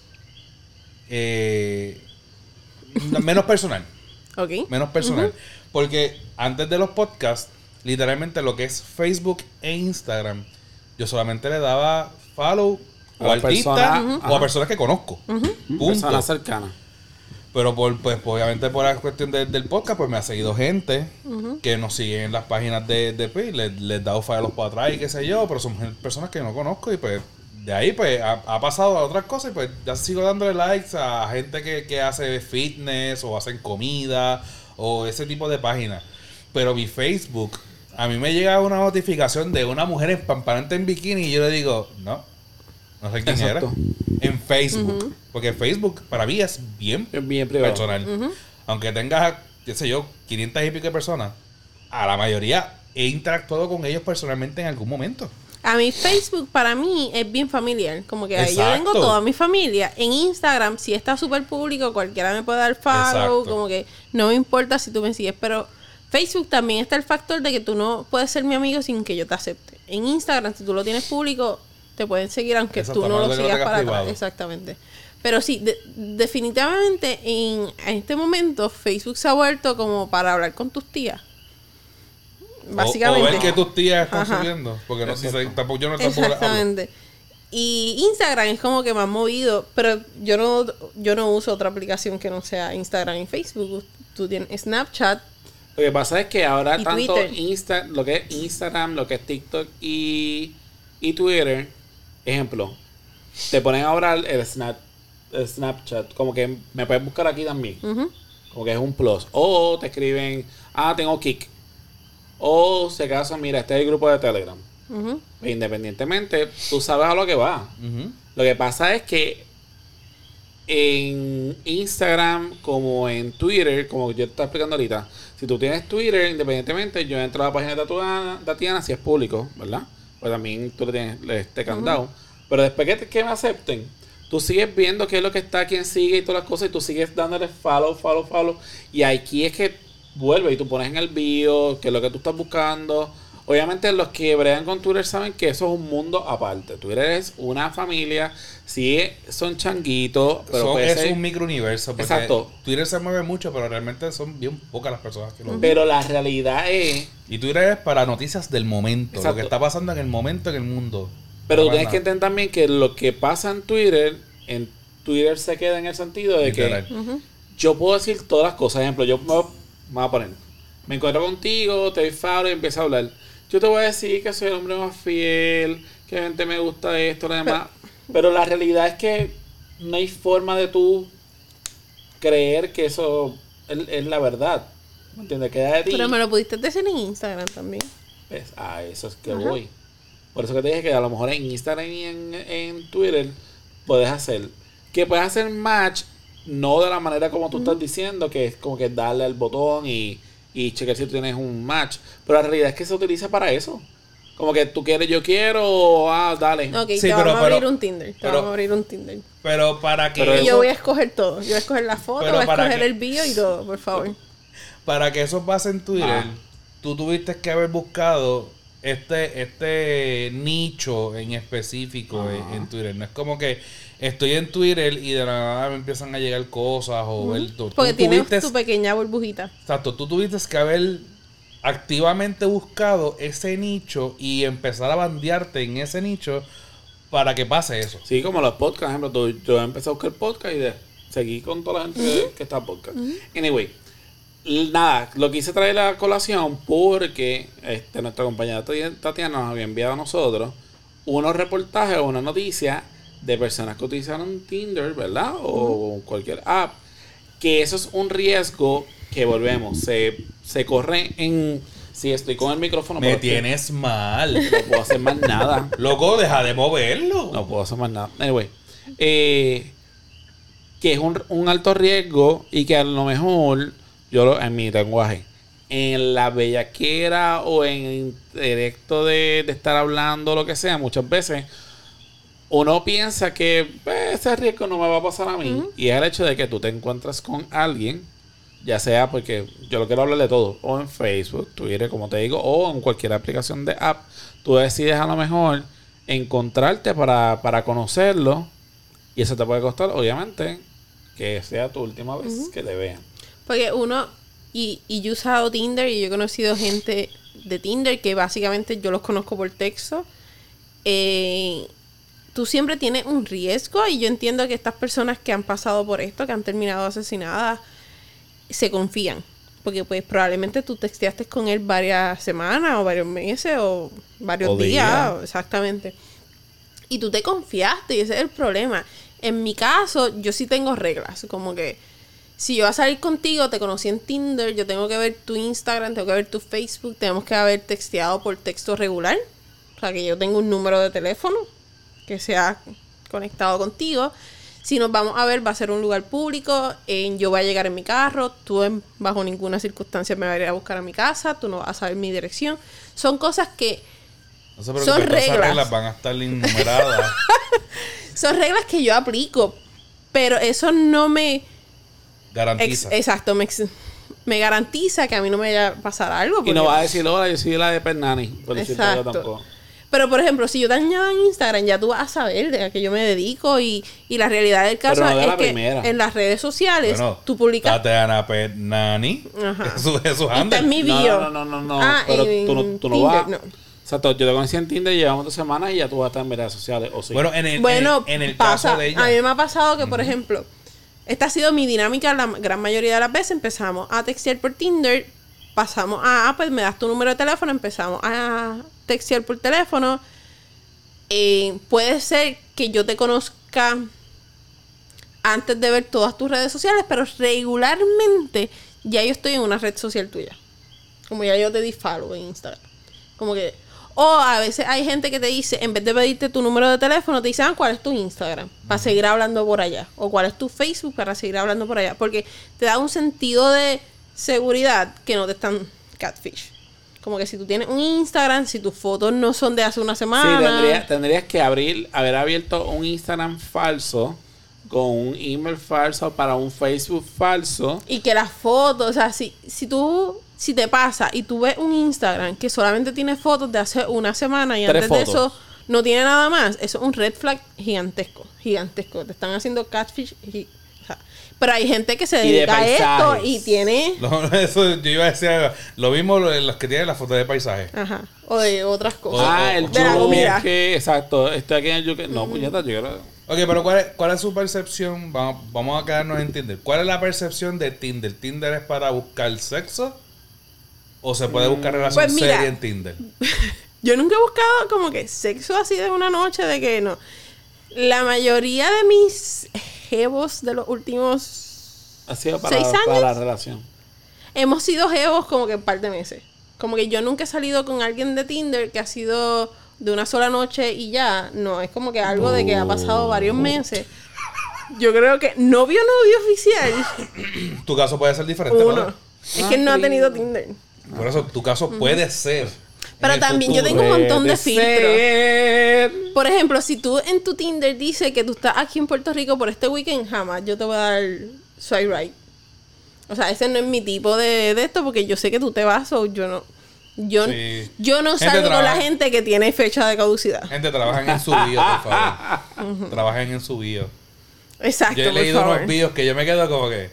Eh, menos personal. Ok. Menos personal. Porque antes de los podcasts, literalmente lo que es Facebook e Instagram, yo solamente le daba follow A o la artistas persona, o ajá. a personas que conozco. Punto. Personas cercanas. Pero por, pues, obviamente por la cuestión de- del podcast, pues me ha seguido gente que nos sigue en las páginas de, de pues, les, les da follow para atrás y qué sé yo, pero son gen- personas que no conozco y pues de ahí pues ha, ha pasado a otras cosas y pues ya sigo dándole likes a gente que, que hace fitness o hacen comida o ese tipo de páginas. Pero mi Facebook, a mí me llega una notificación de una mujer espampanante en bikini y yo le digo, no, no sé quién Exacto. era. En Facebook. Porque Facebook para mí es bien Es bien privado. personal. Aunque tengas, qué sé yo, quinientas y pico de personas, a la mayoría he interactuado con ellos personalmente en algún momento. A mí Facebook para mí es bien familiar. Como que ahí yo Exacto. tengo toda mi familia. En Instagram sí está súper público. Cualquiera me puede dar follow. Exacto. Como que no me importa si tú me sigues. Pero Facebook también está el factor de que tú no puedes ser mi amigo sin que yo te acepte. En Instagram, si tú lo tienes público, te pueden seguir aunque Exacto, tú no a lo menos que lo sigas tengas para privado. atrás. Exactamente. Pero sí, de- definitivamente en, en este momento Facebook se ha vuelto como para hablar con tus tías. Básicamente. O, o ver que tus tías están Ajá. subiendo. Porque no sé, tampoco, yo no tampoco les hablo. Exactamente. Y Instagram es como que más movido, pero yo no yo no uso otra aplicación que no sea Instagram y Facebook. Tú tienes Snapchat. Lo que pasa es que ahora Y tanto Twitter. Insta, lo que es Instagram, lo que es TikTok y, y Twitter, ejemplo, te ponen ahora el, el Snap, el Snapchat, como que me puedes buscar aquí también, Ujú. como que es un plus. O te escriben, ah, tengo Kik. O se casan, mira, este es el grupo de Telegram. Ujú. Independientemente, tú sabes a lo que va. Ujú. Lo que pasa es que en Instagram como en Twitter, como yo te estaba explicando ahorita, si tú tienes Twitter, independientemente, yo entro a la página de Tatiana, Tatiana si es público, ¿verdad? Pues también tú le tienes este candado. Pero después que, te- que me acepten, tú sigues viendo qué es lo que está, quién sigue y todas las cosas, y tú sigues dándole follow, follow, follow. Y aquí es que vuelve y tú pones en el bio qué es lo que tú estás buscando. Obviamente los que bregan con Twitter saben que eso es un mundo aparte. Twitter es una familia, sí son changuitos, pero Son- puede es ser- un microuniverso. Porque Exacto. Twitter se mueve mucho, pero realmente son bien pocas las personas que lo ven. Pero la realidad es, Y Twitter es para noticias del momento. Exacto. Lo que está pasando en el momento en el mundo. pero tú No tienes más que nada. entender también que lo que pasa en Twitter, en Twitter se queda en el sentido de Literal. que Ujú. yo puedo decir todas las cosas. Ejemplo, yo me voy me voy a poner, me encuentro contigo, te doy follow y empiezo a hablar. Yo te voy a decir que soy el hombre más fiel, que gente me gusta esto, lo demás. Pero la realidad es que no hay forma de tú creer que eso es, es la verdad. ¿Me entiendes? Queda de ti. Pero me lo pudiste decir en Instagram también. Pues, a eso es que Ajá. voy. Por eso que te dije que a lo mejor en Instagram y en, en Twitter puedes hacer. Que puedes hacer match, no de la manera como tú estás diciendo, que es como que darle al botón y, y chequear si tú tienes un match. Pero la realidad es que se utiliza para eso. Como que tú quieres, yo quiero, ah, dale. Ok, Sí, te pero- vamos a abrir pero- un Tinder. Te pero- vamos a abrir un Tinder. Pero para que Pero Y eso, yo voy a escoger todo. Yo voy a escoger la foto, Pero voy a para escoger que- el bio y todo, por favor. para que eso pase en Twitter, Ah. tú tuviste que haber buscado este, este nicho en específico Ah. en, en Twitter. No es como que estoy en Twitter y de la nada me empiezan a llegar cosas o ver. Tú, Porque tú tienes tuviste- tu pequeña burbujita. Exacto, tú tuviste que haber activamente buscado ese nicho y empezar a bandearte en ese nicho para que pase eso. Sí, como los podcasts, por ejemplo, tú- yo empecé a buscar podcast y de, seguí con toda la gente que, que está en podcast. Anyway, l- nada, lo quise traer a la colación porque este, nuestra compañera Tati- Tatiana nos había enviado a nosotros unos reportajes o una noticia de personas que utilizaron Tinder, ¿verdad? O cualquier app, que eso es un riesgo que volvemos, se, se corre en... Sí, estoy con el micrófono. Me pero es que tienes mal. no puedo hacer más nada. Loco, deja de moverlo. No puedo hacer más nada. Anyway, eh, que es un, un alto riesgo y que a lo mejor, yo lo, en mi lenguaje, en la bellaquera o en el directo de, de estar hablando, lo que sea, muchas veces uno piensa que pues, ese riesgo no me va a pasar a mí. Y es el hecho de que tú te encuentras con alguien, ya sea porque yo lo quiero hablar de todo, o en Facebook, Twitter, como te digo, o en cualquier aplicación de app, tú decides a lo mejor encontrarte para, para conocerlo y eso te puede costar, obviamente, que sea tu última vez que te vean. Porque uno, y, y yo he usado Tinder y yo he conocido gente de Tinder que básicamente yo los conozco por texto. Eh, tú siempre tienes un riesgo y yo entiendo que estas personas que han pasado por esto, que han terminado asesinadas, se confían. Porque pues probablemente tú texteaste con él varias semanas o varios meses o varios O días, días. o- exactamente. Y tú te confiaste y ese es el problema. En mi caso, yo sí tengo reglas, como que si yo voy a salir contigo, te conocí en Tinder, yo tengo que ver tu Instagram, tengo que ver tu Facebook, tenemos que haber texteado por texto regular. O sea, que yo tengo un número de teléfono que sea conectado contigo. Si nos vamos a ver, va a ser un lugar público, eh, yo voy a llegar en mi carro, tú en, bajo ninguna circunstancia me vas a ir a buscar a mi casa, tú no vas a saber mi dirección. Son cosas que No se preocupe, Son todas esas reglas. reglas van a estar enumeradas. Son reglas que yo aplico, pero eso no me... Ex- Garantiza. exacto, me, ex- me garantiza que a mí no me vaya a pasar algo. Y no porque- vas a decir, hola, yo soy la de Pernani. Por decirte yo Exacto. tampoco. Pero, por ejemplo, si yo te añado en Instagram, ya tú vas a saber de a qué yo me dedico y, y la realidad del caso Pero no de es la que primera. en las redes sociales Bueno, tú publicas... Tatiana Pernani. Ajá. Eso es su Esta handle. es mi No, bio. no, no, no, no. Ah, pero en tú no, tú no Tinder, vas. no. Exacto, yo te conocí en Tinder, llevamos dos semanas y ya tú vas a estar en redes sociales. O sí. Bueno, en el, Bueno, en, en el pasa. caso de ella. A mí me ha pasado que, por ejemplo, esta ha sido mi dinámica la gran mayoría de las veces. Empezamos a textear por Tinder, pasamos a, ah, pues me das tu número de teléfono, empezamos a textear por teléfono. Eh, puede ser que yo te conozca antes de ver todas tus redes sociales, pero regularmente ya yo estoy en una red social tuya. Como ya yo te di follow en Instagram. Como que... O a veces hay gente que te dice, en vez de pedirte tu número de teléfono, te dicen, ah, ¿cuál es tu Instagram? Para seguir hablando por allá. O ¿cuál es tu Facebook? Para seguir hablando por allá. Porque te da un sentido de seguridad que no te están catfish. Como que si tú tienes un Instagram, si tus fotos no son de hace una Sí, semana... tendrías, tendrías que abrir, haber abierto un Instagram falso con un email falso para un Facebook falso. Y que las fotos, o sea, si, si tú, si te pasa y tú ves un Instagram que solamente tiene fotos de hace una semana y Tres antes de fotos. eso no tiene nada más, eso es un red flag gigantesco, gigantesco. Te están haciendo catfish. gi- o sea, pero hay gente que se Y de dedica a esto paisajes. y tiene... No, eso yo iba a decir algo. Lo mismo lo- los que tienen las fotos de paisaje. Ajá. O de otras cosas. O- Ah, o- el de la comida. yuque, exacto. Estoy aquí en el yuque. No, pues ya está, yo creo. Ok, pero ¿cuál es, cuál es su percepción? Vamos, vamos a quedarnos en Tinder. ¿Cuál es la percepción de Tinder? ¿Tinder es para buscar sexo? ¿O se puede buscar relación Pues mira. seria en Tinder? Yo nunca he buscado como que sexo así de una noche, de que no. La mayoría de mis jevos de los últimos Ha sido para, ¿Seis para años? la relación. hemos sido jevos como que un par de meses. Como que yo nunca he salido con alguien de Tinder que ha sido de una sola noche y ya. No, es como que algo de que ha pasado varios meses. Yo creo que novio, novio oficial, Tu caso puede ser diferente, uno. ¿no? Es que no ha tenido Tinder. Por eso, tu caso puede ser. Pero en el también yo futuro. tengo un montón de Puede filtros. ser. Por ejemplo, si tú en tu Tinder dices que tú estás aquí en Puerto Rico por este weekend, jamás yo te voy a dar swipe right. O sea, ese no es mi tipo de, de esto porque yo sé que tú te vas o yo no. Yo, Sí. yo no Gente salgo con trabaja- la gente que tiene fecha de caducidad. Gente, trabajen en su bio, por favor. Trabajen en su bio. Exacto, Yo he por leído favor. unos bios que yo me quedo como que...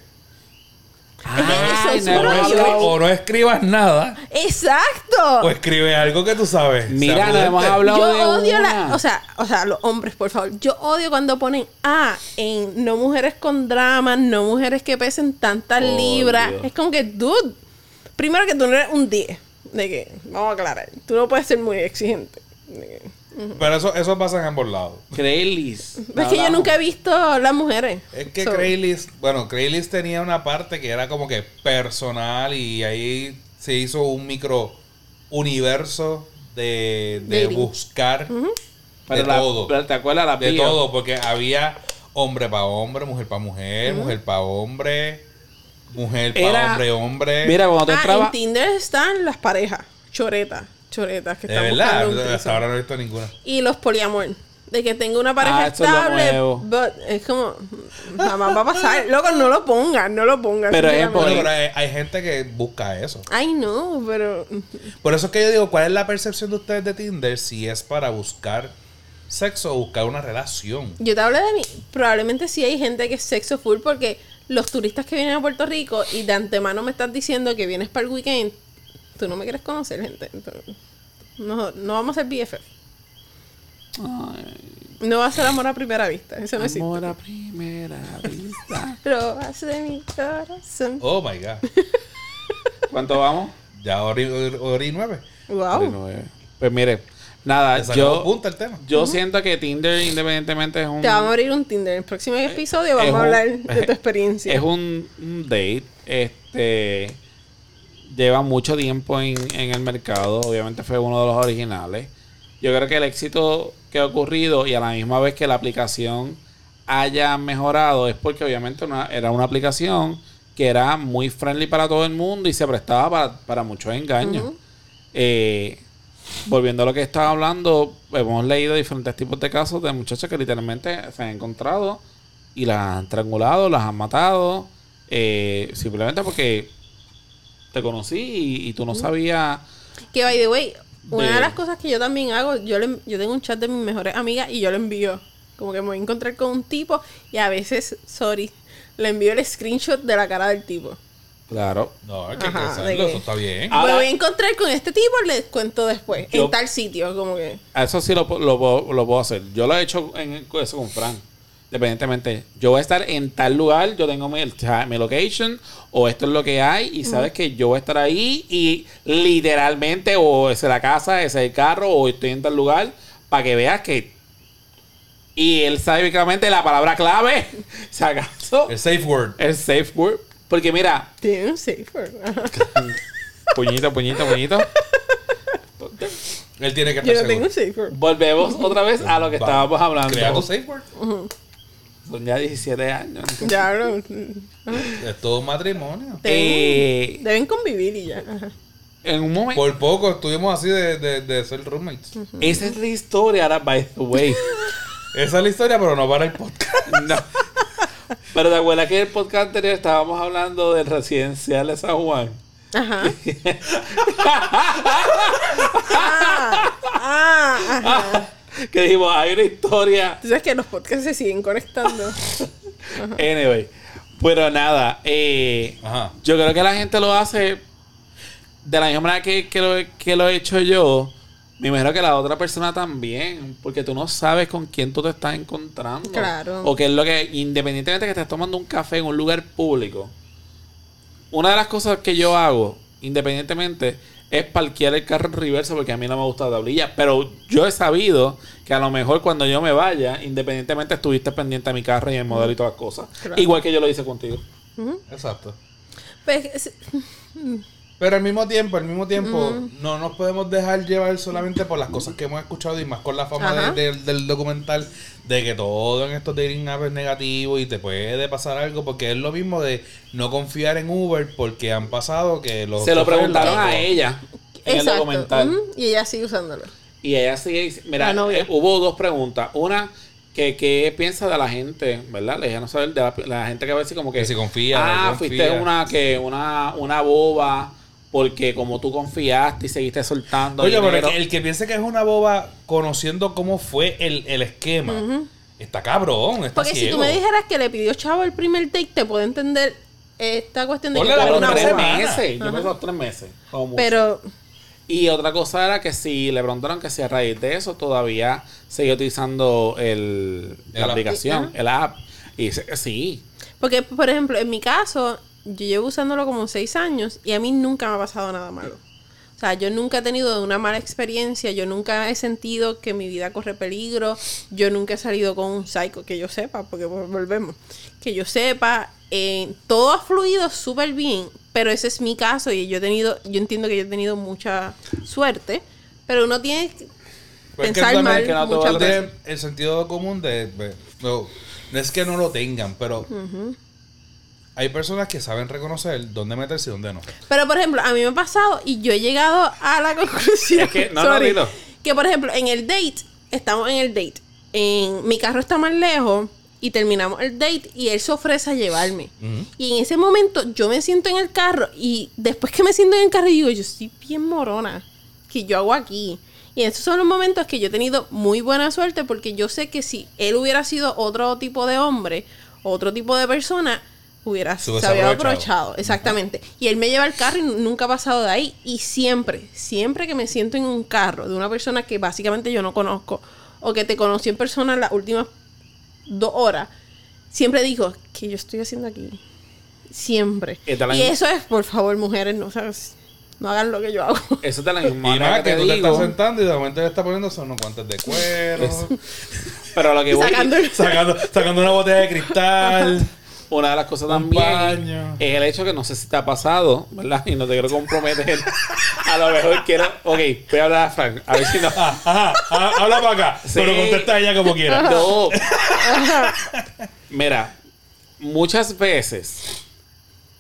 Ay, eso no, es O no, Pero escri- yo- o no escribas nada, Exacto. o escribe algo que tú sabes. Mira, sea no hemos prudente. hablado Yo de odio una. la, o sea, o sea, los hombres, por favor. Yo odio cuando ponen A en no mujeres con dramas, no mujeres que pesen tantas Por libras. Dios. Es como que, dude, primero que tú no eres un diez. De que, vamos a aclarar, tú no puedes ser muy exigente. De que- Pero eso, eso pasa en ambos lados. Craigslist. Es que yo nunca he visto las mujeres. Es que So, Craigslist, bueno, Craigslist tenía una parte que era como que personal y ahí se hizo un micro universo de, de Dating. buscar Pero de la- todo. pero ¿te acuerdas la De bio? todo, porque había hombre para hombre, mujer para mujer, mujer para hombre, mujer para Era- hombre, hombre. Mira, cuando tú Ah, entrabas. en Tinder están las parejas, choretas, choretas que de están verdad, buscando un hasta threesome. ahora no he visto ninguna. Y los poliamor. De que tengo una pareja Ah, eso es lo estable, nuevo. but es como, jamás va a pasar. Loco, no lo pongas, no lo pongas. Pero es sinceramente. Bueno, pero hay, hay gente que busca eso. Ay, no, pero... Por eso es que yo digo, ¿cuál es la percepción de ustedes de Tinder si es para buscar sexo o buscar una relación? Yo te hablé de mí. Probablemente sí hay gente que es sexo full porque los turistas que vienen a Puerto Rico y de antemano me estás diciendo que vienes para el weekend, tú no me quieres conocer, gente. Entonces, no, no vamos a ser B F F. No va a ser amor a primera vista. Eso no existe. Amor a primera vista. Robas de mi corazón. Oh my God. ¿Cuánto vamos? Ya hora y, hora y nueve. Wow. nueve. Pues mire, nada, Le sacamos yo, punta el tema. yo siento que Tinder independientemente es un... Te vamos a abrir un Tinder. En el próximo episodio vamos es a un- hablar de tu experiencia. Es un, un date, este... Lleva mucho tiempo en, en el mercado. Obviamente fue uno de los originales. Yo creo que el éxito que ha ocurrido y a la misma vez que la aplicación haya mejorado es porque obviamente una- era una aplicación que era muy friendly para todo el mundo y se prestaba para, para muchos engaños. Ujú. Eh, volviendo a lo que estaba hablando, hemos leído diferentes tipos de casos de muchachas que literalmente se han encontrado y las han triangulado, las han matado, eh, simplemente porque te conocí y, y tú no sabías. Que, by the way, una de- de las cosas que yo también hago, yo le, yo tengo un chat de mis mejores amigas y yo le envío. Como que me voy a encontrar con un tipo y a veces, sorry, le envío el screenshot de la cara del tipo. Claro. No, hay que Ajá, pensarlo, de que- eso está bien. Ahora- me voy a encontrar con este tipo, les cuento después. Yo- en tal sitio, como que. Eso sí lo, pu- lo, puedo- lo puedo hacer. Yo lo he hecho en eso con Fran. Independientemente. Yo voy a estar en tal lugar, yo tengo mi, o sea, mi location, o esto es lo que hay, y sabes que yo voy a estar ahí, y literalmente, o es la casa, ese es el carro, o estoy en tal lugar, para que veas que. Y él sabe básicamente la palabra clave, si acaso, El safe word. el safe word. Porque mira, Tiene un safe word. Ajá. puñito, puñito, puñito. Él tiene que Yo estar no tengo seguro. un safe word. Volvemos otra vez a lo que Va. estábamos hablando. Crea tu safe word. Son ya diecisiete años. Ya, no. Es todo un matrimonio. Eh, Deben convivir y ya. Ajá. en un momento. Por poco estuvimos así de, de, de ser roommates. Esa es la historia, ahora, by the way. Esa es la historia, pero no para el podcast. No. Pero te acuerdas que en el podcast anterior estábamos hablando del residencial de San Juan. Ajá. ah, ah, ajá. Que dijimos, hay una historia. Tú sabes que los podcasts se siguen conectando. Anyway. Pero nada, eh, Ajá. yo creo que la gente lo hace de la misma manera que, que, lo, que lo he hecho yo. Me imagino que la otra persona también. Porque tú no sabes con quién tú te estás encontrando. Claro. O qué es lo que, independientemente de que estés tomando un café en un lugar público. Una de las cosas que yo hago, independientemente, es parquear el carro en reversa porque a mí no me gusta la tablilla. Pero yo he sabido que a lo mejor cuando yo me vaya, independientemente estuviste pendiente de mi carro y el modelo y todas las cosas. Claro. Igual que yo lo hice contigo. Exacto. Pues, es- Pero al mismo tiempo, al mismo tiempo, no nos podemos dejar llevar solamente por las cosas que hemos escuchado y más con la fama Ajá. de- de- del documental de que todo en estos dating apps es negativo y te puede pasar algo porque es lo mismo de no confiar en Uber porque han pasado que los Se lo choferes preguntaron la- a ella en el exacto. documental. Ujú. Y ella sigue usándolo. Y ella sigue dic- mira, La novia. eh, hubo dos preguntas. Una, que qué piensa de la gente, ¿verdad? Le no saber de la, la gente que a veces como que... Que si confía, Ah, no fuiste confía. una, que, una, una boba porque como tú confiaste y seguiste soltando Oye, pero el dinero. que, el que piense que es una boba conociendo cómo fue el, el esquema, está cabrón, está Porque si ciego. tú me dijeras que le pidió chavo el primer date, te puedo entender esta cuestión de Ponle que la tú a eres los una tres boba. meses. Yo Ajá. pensaba tres meses. como mucho. Pero, Y otra cosa era que si le preguntaron que si a raíz de eso todavía seguía utilizando el, El la app. aplicación, el app. Y dice que sí. porque, por ejemplo, en mi caso, yo llevo usándolo como seis años y a mí nunca me ha pasado nada malo. O sea, yo nunca he tenido una mala experiencia, yo nunca he sentido que mi vida corre peligro, yo nunca he salido con un psycho, que yo sepa, porque vol- volvemos, que yo sepa, eh, todo ha fluido súper bien, pero ese es mi caso y yo he tenido, yo entiendo que yo he tenido mucha suerte, pero uno tiene que Pues es que pensar tú también- mal que no te muchas va a veces. Tienen el sentido común de, de- no, no es que no lo tengan, pero hay personas que saben reconocer dónde meterse y dónde no. Pero, por ejemplo, a mí me ha pasado y yo he llegado a la conclusión. Es que- no, no, sorry, dilo. que, por ejemplo, en el date, estamos en el date. En, mi carro está más lejos y terminamos el date y él se ofrece a llevarme. Y en ese momento yo me siento en el carro y después que me siento en el carro digo, yo estoy bien morona. ¿Qué yo hago aquí? Y esos son los momentos que yo he tenido muy buena suerte porque yo sé que si él hubiera sido otro tipo de hombre, otro tipo de persona, hubiera Se se, hubiese había aprovechado. aprovechado. Exactamente. Y él me lleva el carro y nunca ha pasado de ahí. Y siempre, siempre que me siento en un carro de una persona que básicamente yo no conozco o que te conocí en persona en las últimas dos horas, siempre digo, ¿qué yo estoy haciendo aquí? Siempre. Y te la- Y eso es, por favor, mujeres, no sabes, no hagan lo que yo hago. Eso es de la misma Y manera nada, que que te tú te digo. estás sentando y de momento le está poniendo unos guantes de cuero, Pero lo que voy... Sacando el- sacando, sacando una botella de cristal. Una de las cosas Un también baño. es el hecho que no sé si te ha pasado, ¿verdad? Y no te quiero comprometer. A lo mejor quiero... Ok, voy a hablar a Frank. A ver si no... Ah, ajá, ah, habla para acá, Sí. pero contesta ella como quiera. No. Mira, muchas veces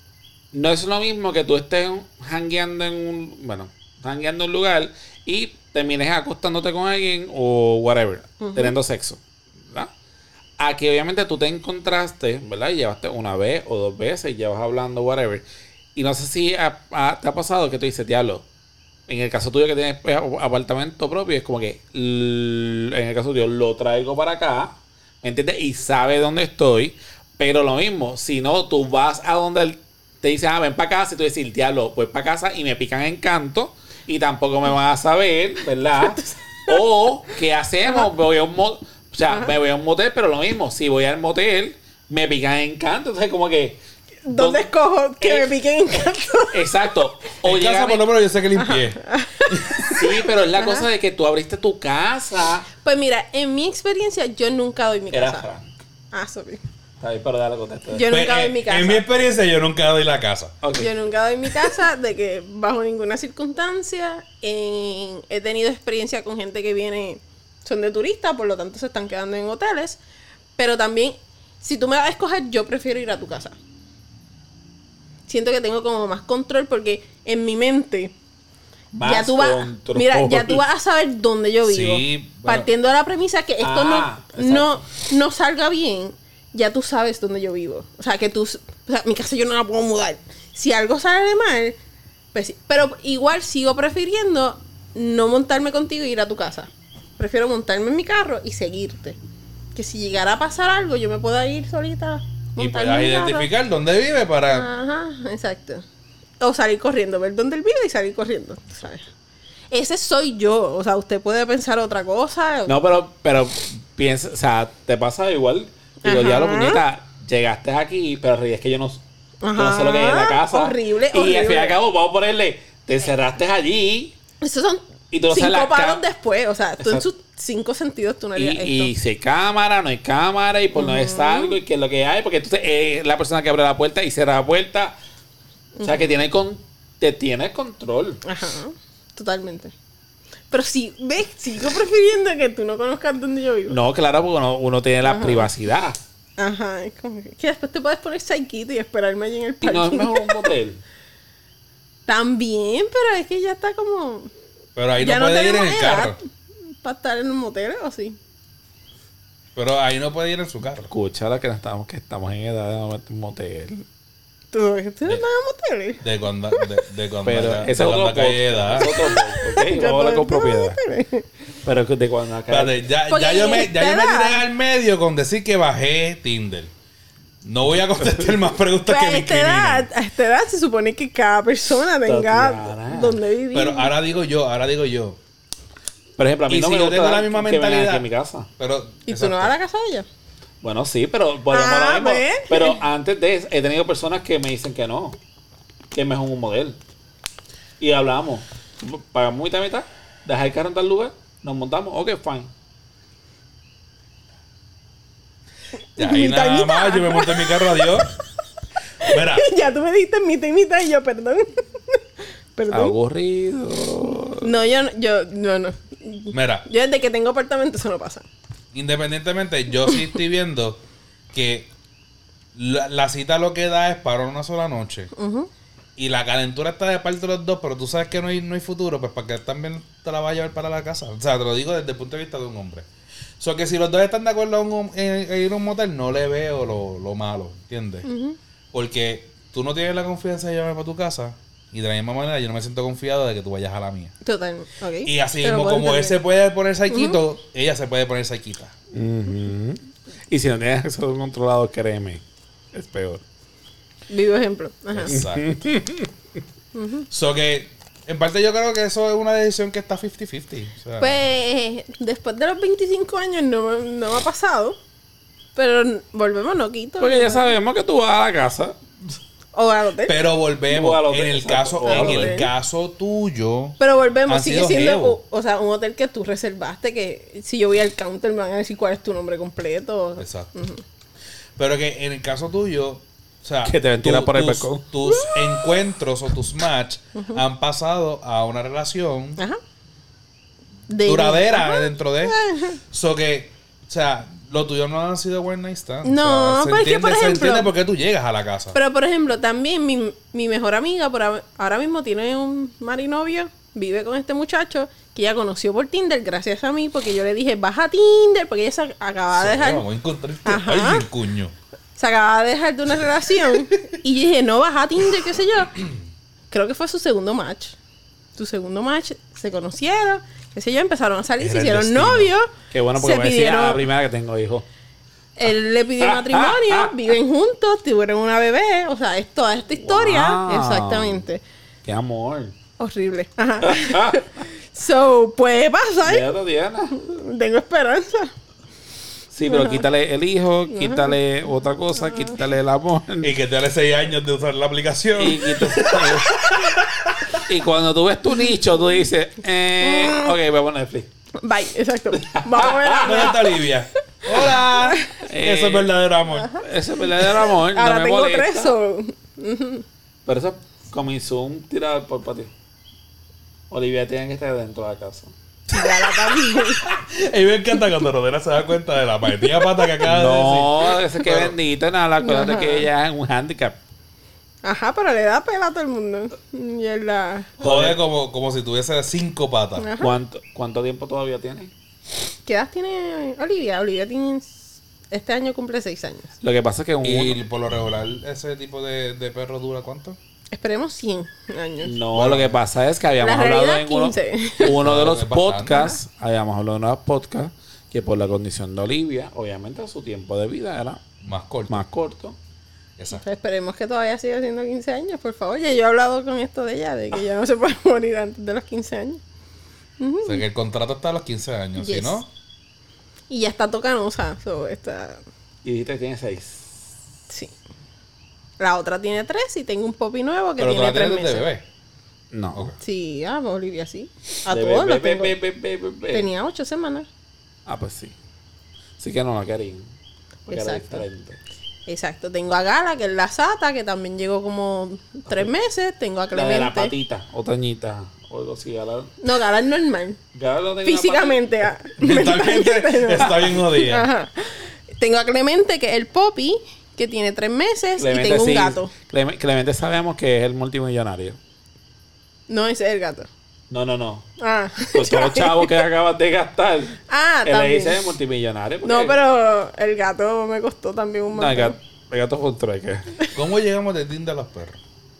no es lo mismo que tú estés jangueando en un... Bueno, jangueando en un lugar y termines acostándote con alguien o whatever, uh-huh. teniendo sexo, ¿verdad? A que obviamente tú te encontraste, ¿verdad? Y llevaste una vez o dos veces y llevas hablando, whatever. Y no sé si a, a, te ha pasado que tú dices, diablo, en el caso tuyo que tienes pues, apartamento propio, es como que l- en el caso tuyo lo traigo para acá, ¿me entiendes? Y sabe dónde estoy. Pero lo mismo, si no, tú vas a donde él te dice, ah, ven para casa, y tú dices, diablo, voy para casa y me pican en canto y tampoco me van a saber, ¿verdad? O, ¿qué hacemos? Voy a un mo- o sea, Ajá. me voy a un motel, pero lo mismo, si voy al motel, me pican en canto. Entonces, como que... ¿Dónde, ¿dónde escojo que eh, me piquen en canto? Exacto. O en casa, por lo menos, yo sé que limpié. Sí, pero es la Ajá. cosa de que tú abriste tu casa. Pues mira, en mi experiencia, yo nunca doy mi Era casa. Frank. Ah, sorry. Está bien, pero dale contesta. Yo nunca pues, doy mi casa. En mi experiencia, yo nunca doy la casa. Okay. Yo nunca doy mi casa, de que bajo ninguna circunstancia. En, he tenido experiencia con gente que viene, son de turistas, por lo tanto se están quedando en hoteles. Pero también, si tú me vas a escoger, yo prefiero ir a tu casa. Siento que tengo como más control porque en mi mente más ya tú vas, control. mira, ya tú vas a saber dónde yo vivo. Sí, bueno. Partiendo de la premisa que esto Ah, no, no, no salga bien, ya tú sabes dónde yo vivo. O sea, que tú, o sea, mi casa yo no la puedo mudar. Si algo sale de mal, pues sí. Pero igual sigo prefiriendo no montarme contigo y ir a tu casa. Prefiero montarme en mi carro y seguirte. Que si llegara a pasar algo, yo me pueda ir solita. Y montarme puedas en mi carro. identificar dónde vive para... Ajá, exacto. O salir corriendo, ver dónde él vive y salir corriendo, ¿sabes? Ese soy yo. O sea, usted puede pensar otra cosa. No, pero, pero piensa, o sea, te pasa igual. Digo, Ajá. diablo, puñeta, llegaste aquí, pero es que yo no, yo no sé lo que hay en la casa. Horrible, y horrible. al fin y al cabo, vamos a ponerle, te encerraste allí. Esos son Y tú no cinco sabes la palos ca- después. O sea, tú en Exacto. sus cinco sentidos tú no Y, harías esto. y si hay cámara, no hay cámara, y por no es algo, y qué es lo que hay, porque entonces es la persona que abre la puerta y cierra la puerta. O sea, que tiene con, te tiene control. Ajá, totalmente. Pero si, ves, sigo prefiriendo que tú no conozcas dónde yo vivo. No, claro, porque uno, uno tiene la Ajá. privacidad. Ajá, es como que, que después te puedes poner psyquito y esperarme allí en el Y no es parking. mejor un motel. También, pero es que ya está como... Pero ahí ya no puede ir en tenemos el edad carro. para estar en un motel o sí. Pero ahí no puede ir en su carro. Escúchala que no estamos, que estamos en edad de no un motel. ¿Tú no estás en moteles? De cuando, de, de cuando, Pero acá- ese de es otro cuando acá hay podcast, edad. es otro podcast, ¿ok? Vamos a hablar con propiedad. Pero de cuando acá... Espérate, ya, Porque ya yo me, ya yo me esta edad- tiré al medio con decir que bajé Tinder. No voy a contestar más preguntas Pues que a me esta edad, a esta edad se supone que cada persona tenga Tatiana. donde vivir. Pero ahora digo yo, ahora digo yo. Por ejemplo, a mí Y no si me yo gusta tengo la misma que vengan mentalidad- aquí a mi casa. Pero, ¿Y tú no vas a la casa de ella? Bueno, sí, pero volvemos Ah, a lo mismo. ¿ves? Pero antes de eso, he tenido personas que me dicen que no. Que es mejor un modelo. Y hablamos. Pagamos mitad mitad. Dejar el carro en tal lugar. Nos montamos. Ok, fine. Ya, ahí Mitad y nada mitad. más, yo me monté en mi carro, adiós. Mira, Ya tú me dijiste mitad y mitad y yo, perdón. Perdón. Aburrido. No, yo no, yo, no, no. mira, Yo desde que tengo apartamento eso no pasa. independientemente, yo sí estoy viendo que la, la cita lo que da es para una sola noche. Ujú. Y la calentura está de parte de los dos, pero tú sabes que no hay, no hay futuro, pues para que también te la vas a llevar para la casa. O sea, te lo digo desde el punto de vista de un hombre. O sea, que si los dos están de acuerdo en, un- en- en ir a un motel, no le veo lo, lo malo, ¿entiendes? Ujú. Porque tú no tienes la confianza de llevarme para tu casa, y de la misma manera yo no me siento confiado de que tú vayas a la mía. Total. Ok. Y así Te lo mismo, puedo como él entender. se puede poner saquito, ella se puede poner saquita. Ujú. Y si no tienes eso controlado, créeme. Es peor. Vivo ejemplo. Ajá. Exacto. So que, en parte yo creo que eso es una decisión que está cincuenta cincuenta. O sea, Pues después de los veinticinco años no, me- no me ha pasado. Pero volvemos, no quito. Porque ya sabemos que tú vas a la casa. O al hotel. Pero, pero volvemos, O al hotel, en el exacto, caso, o al en el hotel. caso tuyo, volvemos, han sigue sido siendo jevo. o, o sea, un hotel que tú reservaste. Que si yo voy al counter me van a decir cuál es tu nombre completo. exacto. Pero que en el caso tuyo, o sea, Que te ventilan por el tus, balcón. tus encuentros o tus match han pasado a una relación Ajá. De- duradera Ajá. dentro de. So que, o sea, lo tuyo no han sido one night stand. No, o sea, se pero es que, entiende, por se ejemplo- entiende por qué tú llegas a la casa. Pero por ejemplo, también mi, mi mejor amiga por ahora ahora mismo tiene un marinovio, vive con este muchacho que ella conoció por Tinder gracias a mí, porque yo le dije, baja Tinder, porque ella se acababa de dejar... Vamos a encontrarte Ajá. alguien, cuño. Se acababa de dejar de una relación. Y yo dije, no, baja Tinder, qué sé yo. Creo que fue su segundo match. Su segundo match, se conocieron, qué sé yo, empezaron a salir, Era se el hicieron destino. novios. Qué bueno, porque se me decía pidieron- la primera que tengo hijo. Él le pidió matrimonio, viven juntos, tuvieron una bebé. O sea, es toda esta historia. Wow. Exactamente. Qué amor. Horrible. Ajá. So, puede pasar. Ya lo tienes. Tengo esperanza. Sí, pero quítale el hijo, quítale otra cosa, quítale el amor. Y que te dale seis años de usar la aplicación. Y, quítale- y cuando tú ves tu nicho, tú dices, eh, ok, voy a poner Netflix. Bye, exacto. Vamos a ver. ¿Dónde está Olivia? Hola. Eh, Eso es verdadero amor. Ese es verdadero amor. Ahora no me tengo molesta. tres. So. Pero eso comenzó un tirador por patio. Olivia tiene que estar dentro de la casa. Ya la también. Y me encanta cuando Rodera se da cuenta de la metida pata que acaba de decir. No, ese que Pero- bendito, nada, acuérdate Ajá. que ella es un handicap. Ajá, pero le da pela a todo el mundo. Y él la... Jode como, como si tuviese cinco patas. Ajá. ¿Cuánto, ¿Cuánto tiempo todavía tiene? ¿Qué edad tiene Olivia? Olivia tiene... Este año cumple seis años. Lo que pasa es que un, Y por lo regular, ese tipo de, de perro dura ¿cuánto? Esperemos cien años. no, lo que pasa es que habíamos La hablado realidad, en uno, quince. uno de los Es bastante. podcasts, habíamos hablado en unos podcasts que por la condición de Olivia, obviamente su tiempo de vida era Más corto. más corto. Esa. Esperemos que todavía siga siendo quince años, por favor. Ya yo he hablado con esto de ella, de que ya no se puede morir antes de los quince años. O sea que el contrato está a los quince años, si Yes. no, Y ya está tocanosa. So, está... Y dijiste que tiene seis. Sí. La otra tiene tres y tengo un popi nuevo que pero tú tiene la tres tienes meses. de bebé. No. Ok. Sí, ah, pues Olivia sí. A De todos bebé, los tengo. bebé, bebé, bebé. Tenía ocho semanas. Ah, pues sí. Sí que no la querían. Porque era Exacto. diferente. Exacto. Tengo a Gala, que es la Sata, que también llegó como tres meses. Tengo a La de la Clemente. patita, o tañita, o algo así. Gala, No, Gala es normal. Gala no tenía Físicamente. ah. Mentalmente está bien jodida. Ajá. Tengo a Clemente, que es el Poppy, que tiene tres meses. Clemente, y tengo un sí. gato. Clem- Clemente sabemos que es el multimillonario. No, ese es el gato. No, no, no. Ah. Con todos los chavos que acabas de gastar. Ah, Él le también. dice multimillonario. porque- No, pero el gato me costó también un No, el montón. gato, el gato fue un trueque. ¿Cómo llegamos de Tinder a los perros?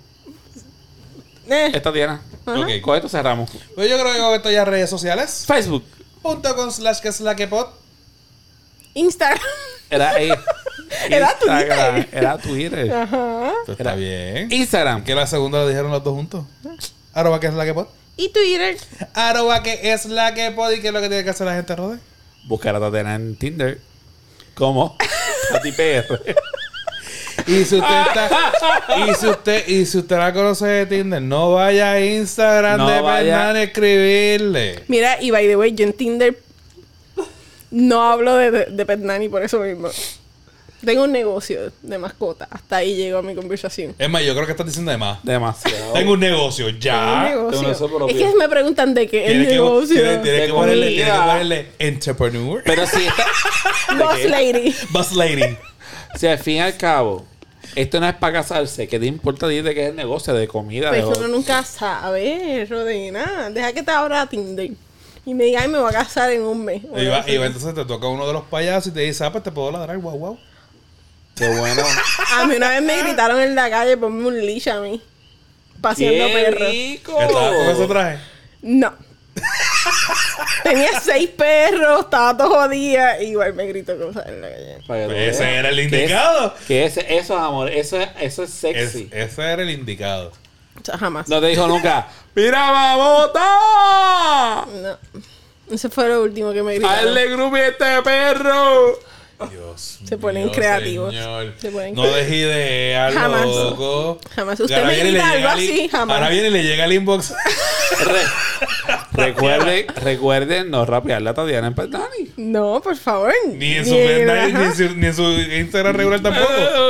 Eh, Esta tiene. Ok. Con esto cerramos. Pues yo creo que con esto ya redes sociales. Facebook. Punto con slash que es la que pod. Instagram. Era, eh, Era Instagram, Twitter. Era Twitter. Ajá. Pues Era- está bien. Instagram. Que la segunda lo dijeron los dos juntos. Arroba que es la que pod. Y Twitter. Arroba que es la que pod. ¿Y qué es lo que tiene que hacer la gente, Rode? Buscar a Tatiana en Tinder. ¿Cómo? A ti P R. Y si usted está, y si usted, y si usted la conoce de Tinder, no vaya a Instagram No de vaya. Fernan a escribirle. Mira, y by the way, yo en Tinder no hablo de, de, de Pet Nanny por eso mismo. Tengo un negocio de mascota. Hasta ahí llegó mi conversación. Es más, yo creo que estás diciendo de más. Demasiado. Tengo un negocio Un ya. negocio. tengo eso propio. Es que me preguntan de qué es Tienes que, negocio. tienes- tienes De que ponerle, comida. tienes que ponerle entrepreneur. Pero si está. Boss qué? lady. Boss lady. Si al fin y al cabo, esto no es para casarse, ¿qué te importa decir de que es el negocio de comida? Pues de uno nunca sabe, Rodina. Deja que te abra Tinder. Y me diga, ay, me voy a casar en un mes. Y va, y va, entonces te toca uno de los payasos y te dice, ah, pues te puedo ladrar, guau, guau. Qué bueno. A mí una vez me gritaron en la calle, ponme un leash a mí. Paseando ¡Qué perros. rico! ¿Estaba con ese traje? No. Tenía seis perros, estaba todo jodida. y Igual me gritó cosas en la calle. Para que tú Pues ese veas. era el Que es- indicado. Que ese, eso es amor, eso es, eso es Es- sexy. ese era el indicado. O sea, jamás. No te dijo nunca, ¡mira, babota! No. Ese fue lo último que me gritaron. ¡Hazle groupie a este perro! Dios Se ponen mío, creativos. señor. Se ponen no creativos. deje idea, Jamás. loco. Jamás. Y Usted ahora me viene y le grita llega algo al in- así, jamás. Ahora viene y le llega el inbox. Re- recuerden, recuerden no rapear la Tatiana en Perdani. No, por favor. Ni en su Fernan, ni, ajá. en su- ni en su Instagram regular tampoco.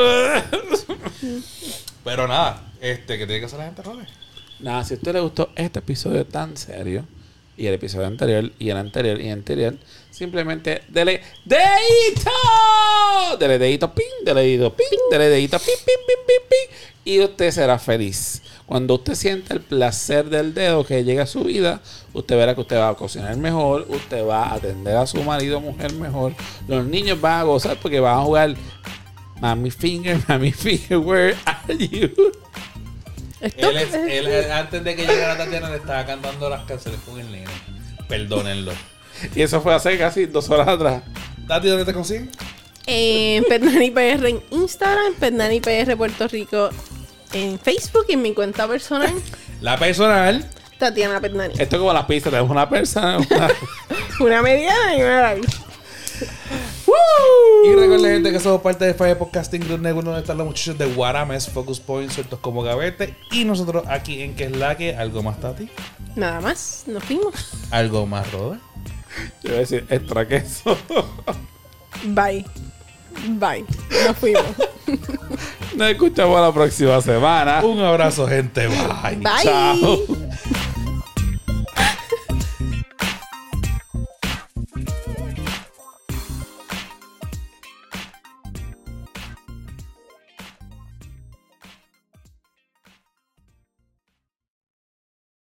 Pero nada, este, ¿qué tiene que hacer la gente, Robert? Nada, si a usted le gustó este episodio tan serio, y el episodio anterior, y el anterior, y el anterior, simplemente dele dedito, dele dedito, ping, dele dedito, ping, dele dedito, ping, ping, ping, ping, ping, y usted será feliz. Cuando usted sienta el placer del dedo que llega a su vida, usted verá que usted va a cocinar mejor, usted va a atender a su marido o mujer mejor. Los niños van a gozar porque van a jugar Mami Finger, Mami Finger, where are you? Esto Él, es- él, él, antes de que llegara Tatiana, le estaba cantando las canciones con el nene. Perdónenlo. Y eso fue hace casi dos horas atrás. Tati, ¿dónde te consiguen? en Pernani P R en Instagram, Pernani P R Puerto Rico en Facebook y en mi cuenta personal, La personal. Tatiana Pernani. Esto es como las pizzas, tenemos una persona. Una... Una mediana y una larga. Y recuerden, gente, que somos parte de Fire Podcasting Group Network, donde están los muchachos de Guarames, Focus Point, sueltos como gavete. Y nosotros aquí en Que es la que. ¿Algo más, Tati? Nada más, nos fuimos. ¿Algo más, Robert? Yo iba a decir extra queso. Bye. Bye. Nos fuimos. Nos escuchamos la próxima semana. Un abrazo, gente. Bye. Bye. Chao.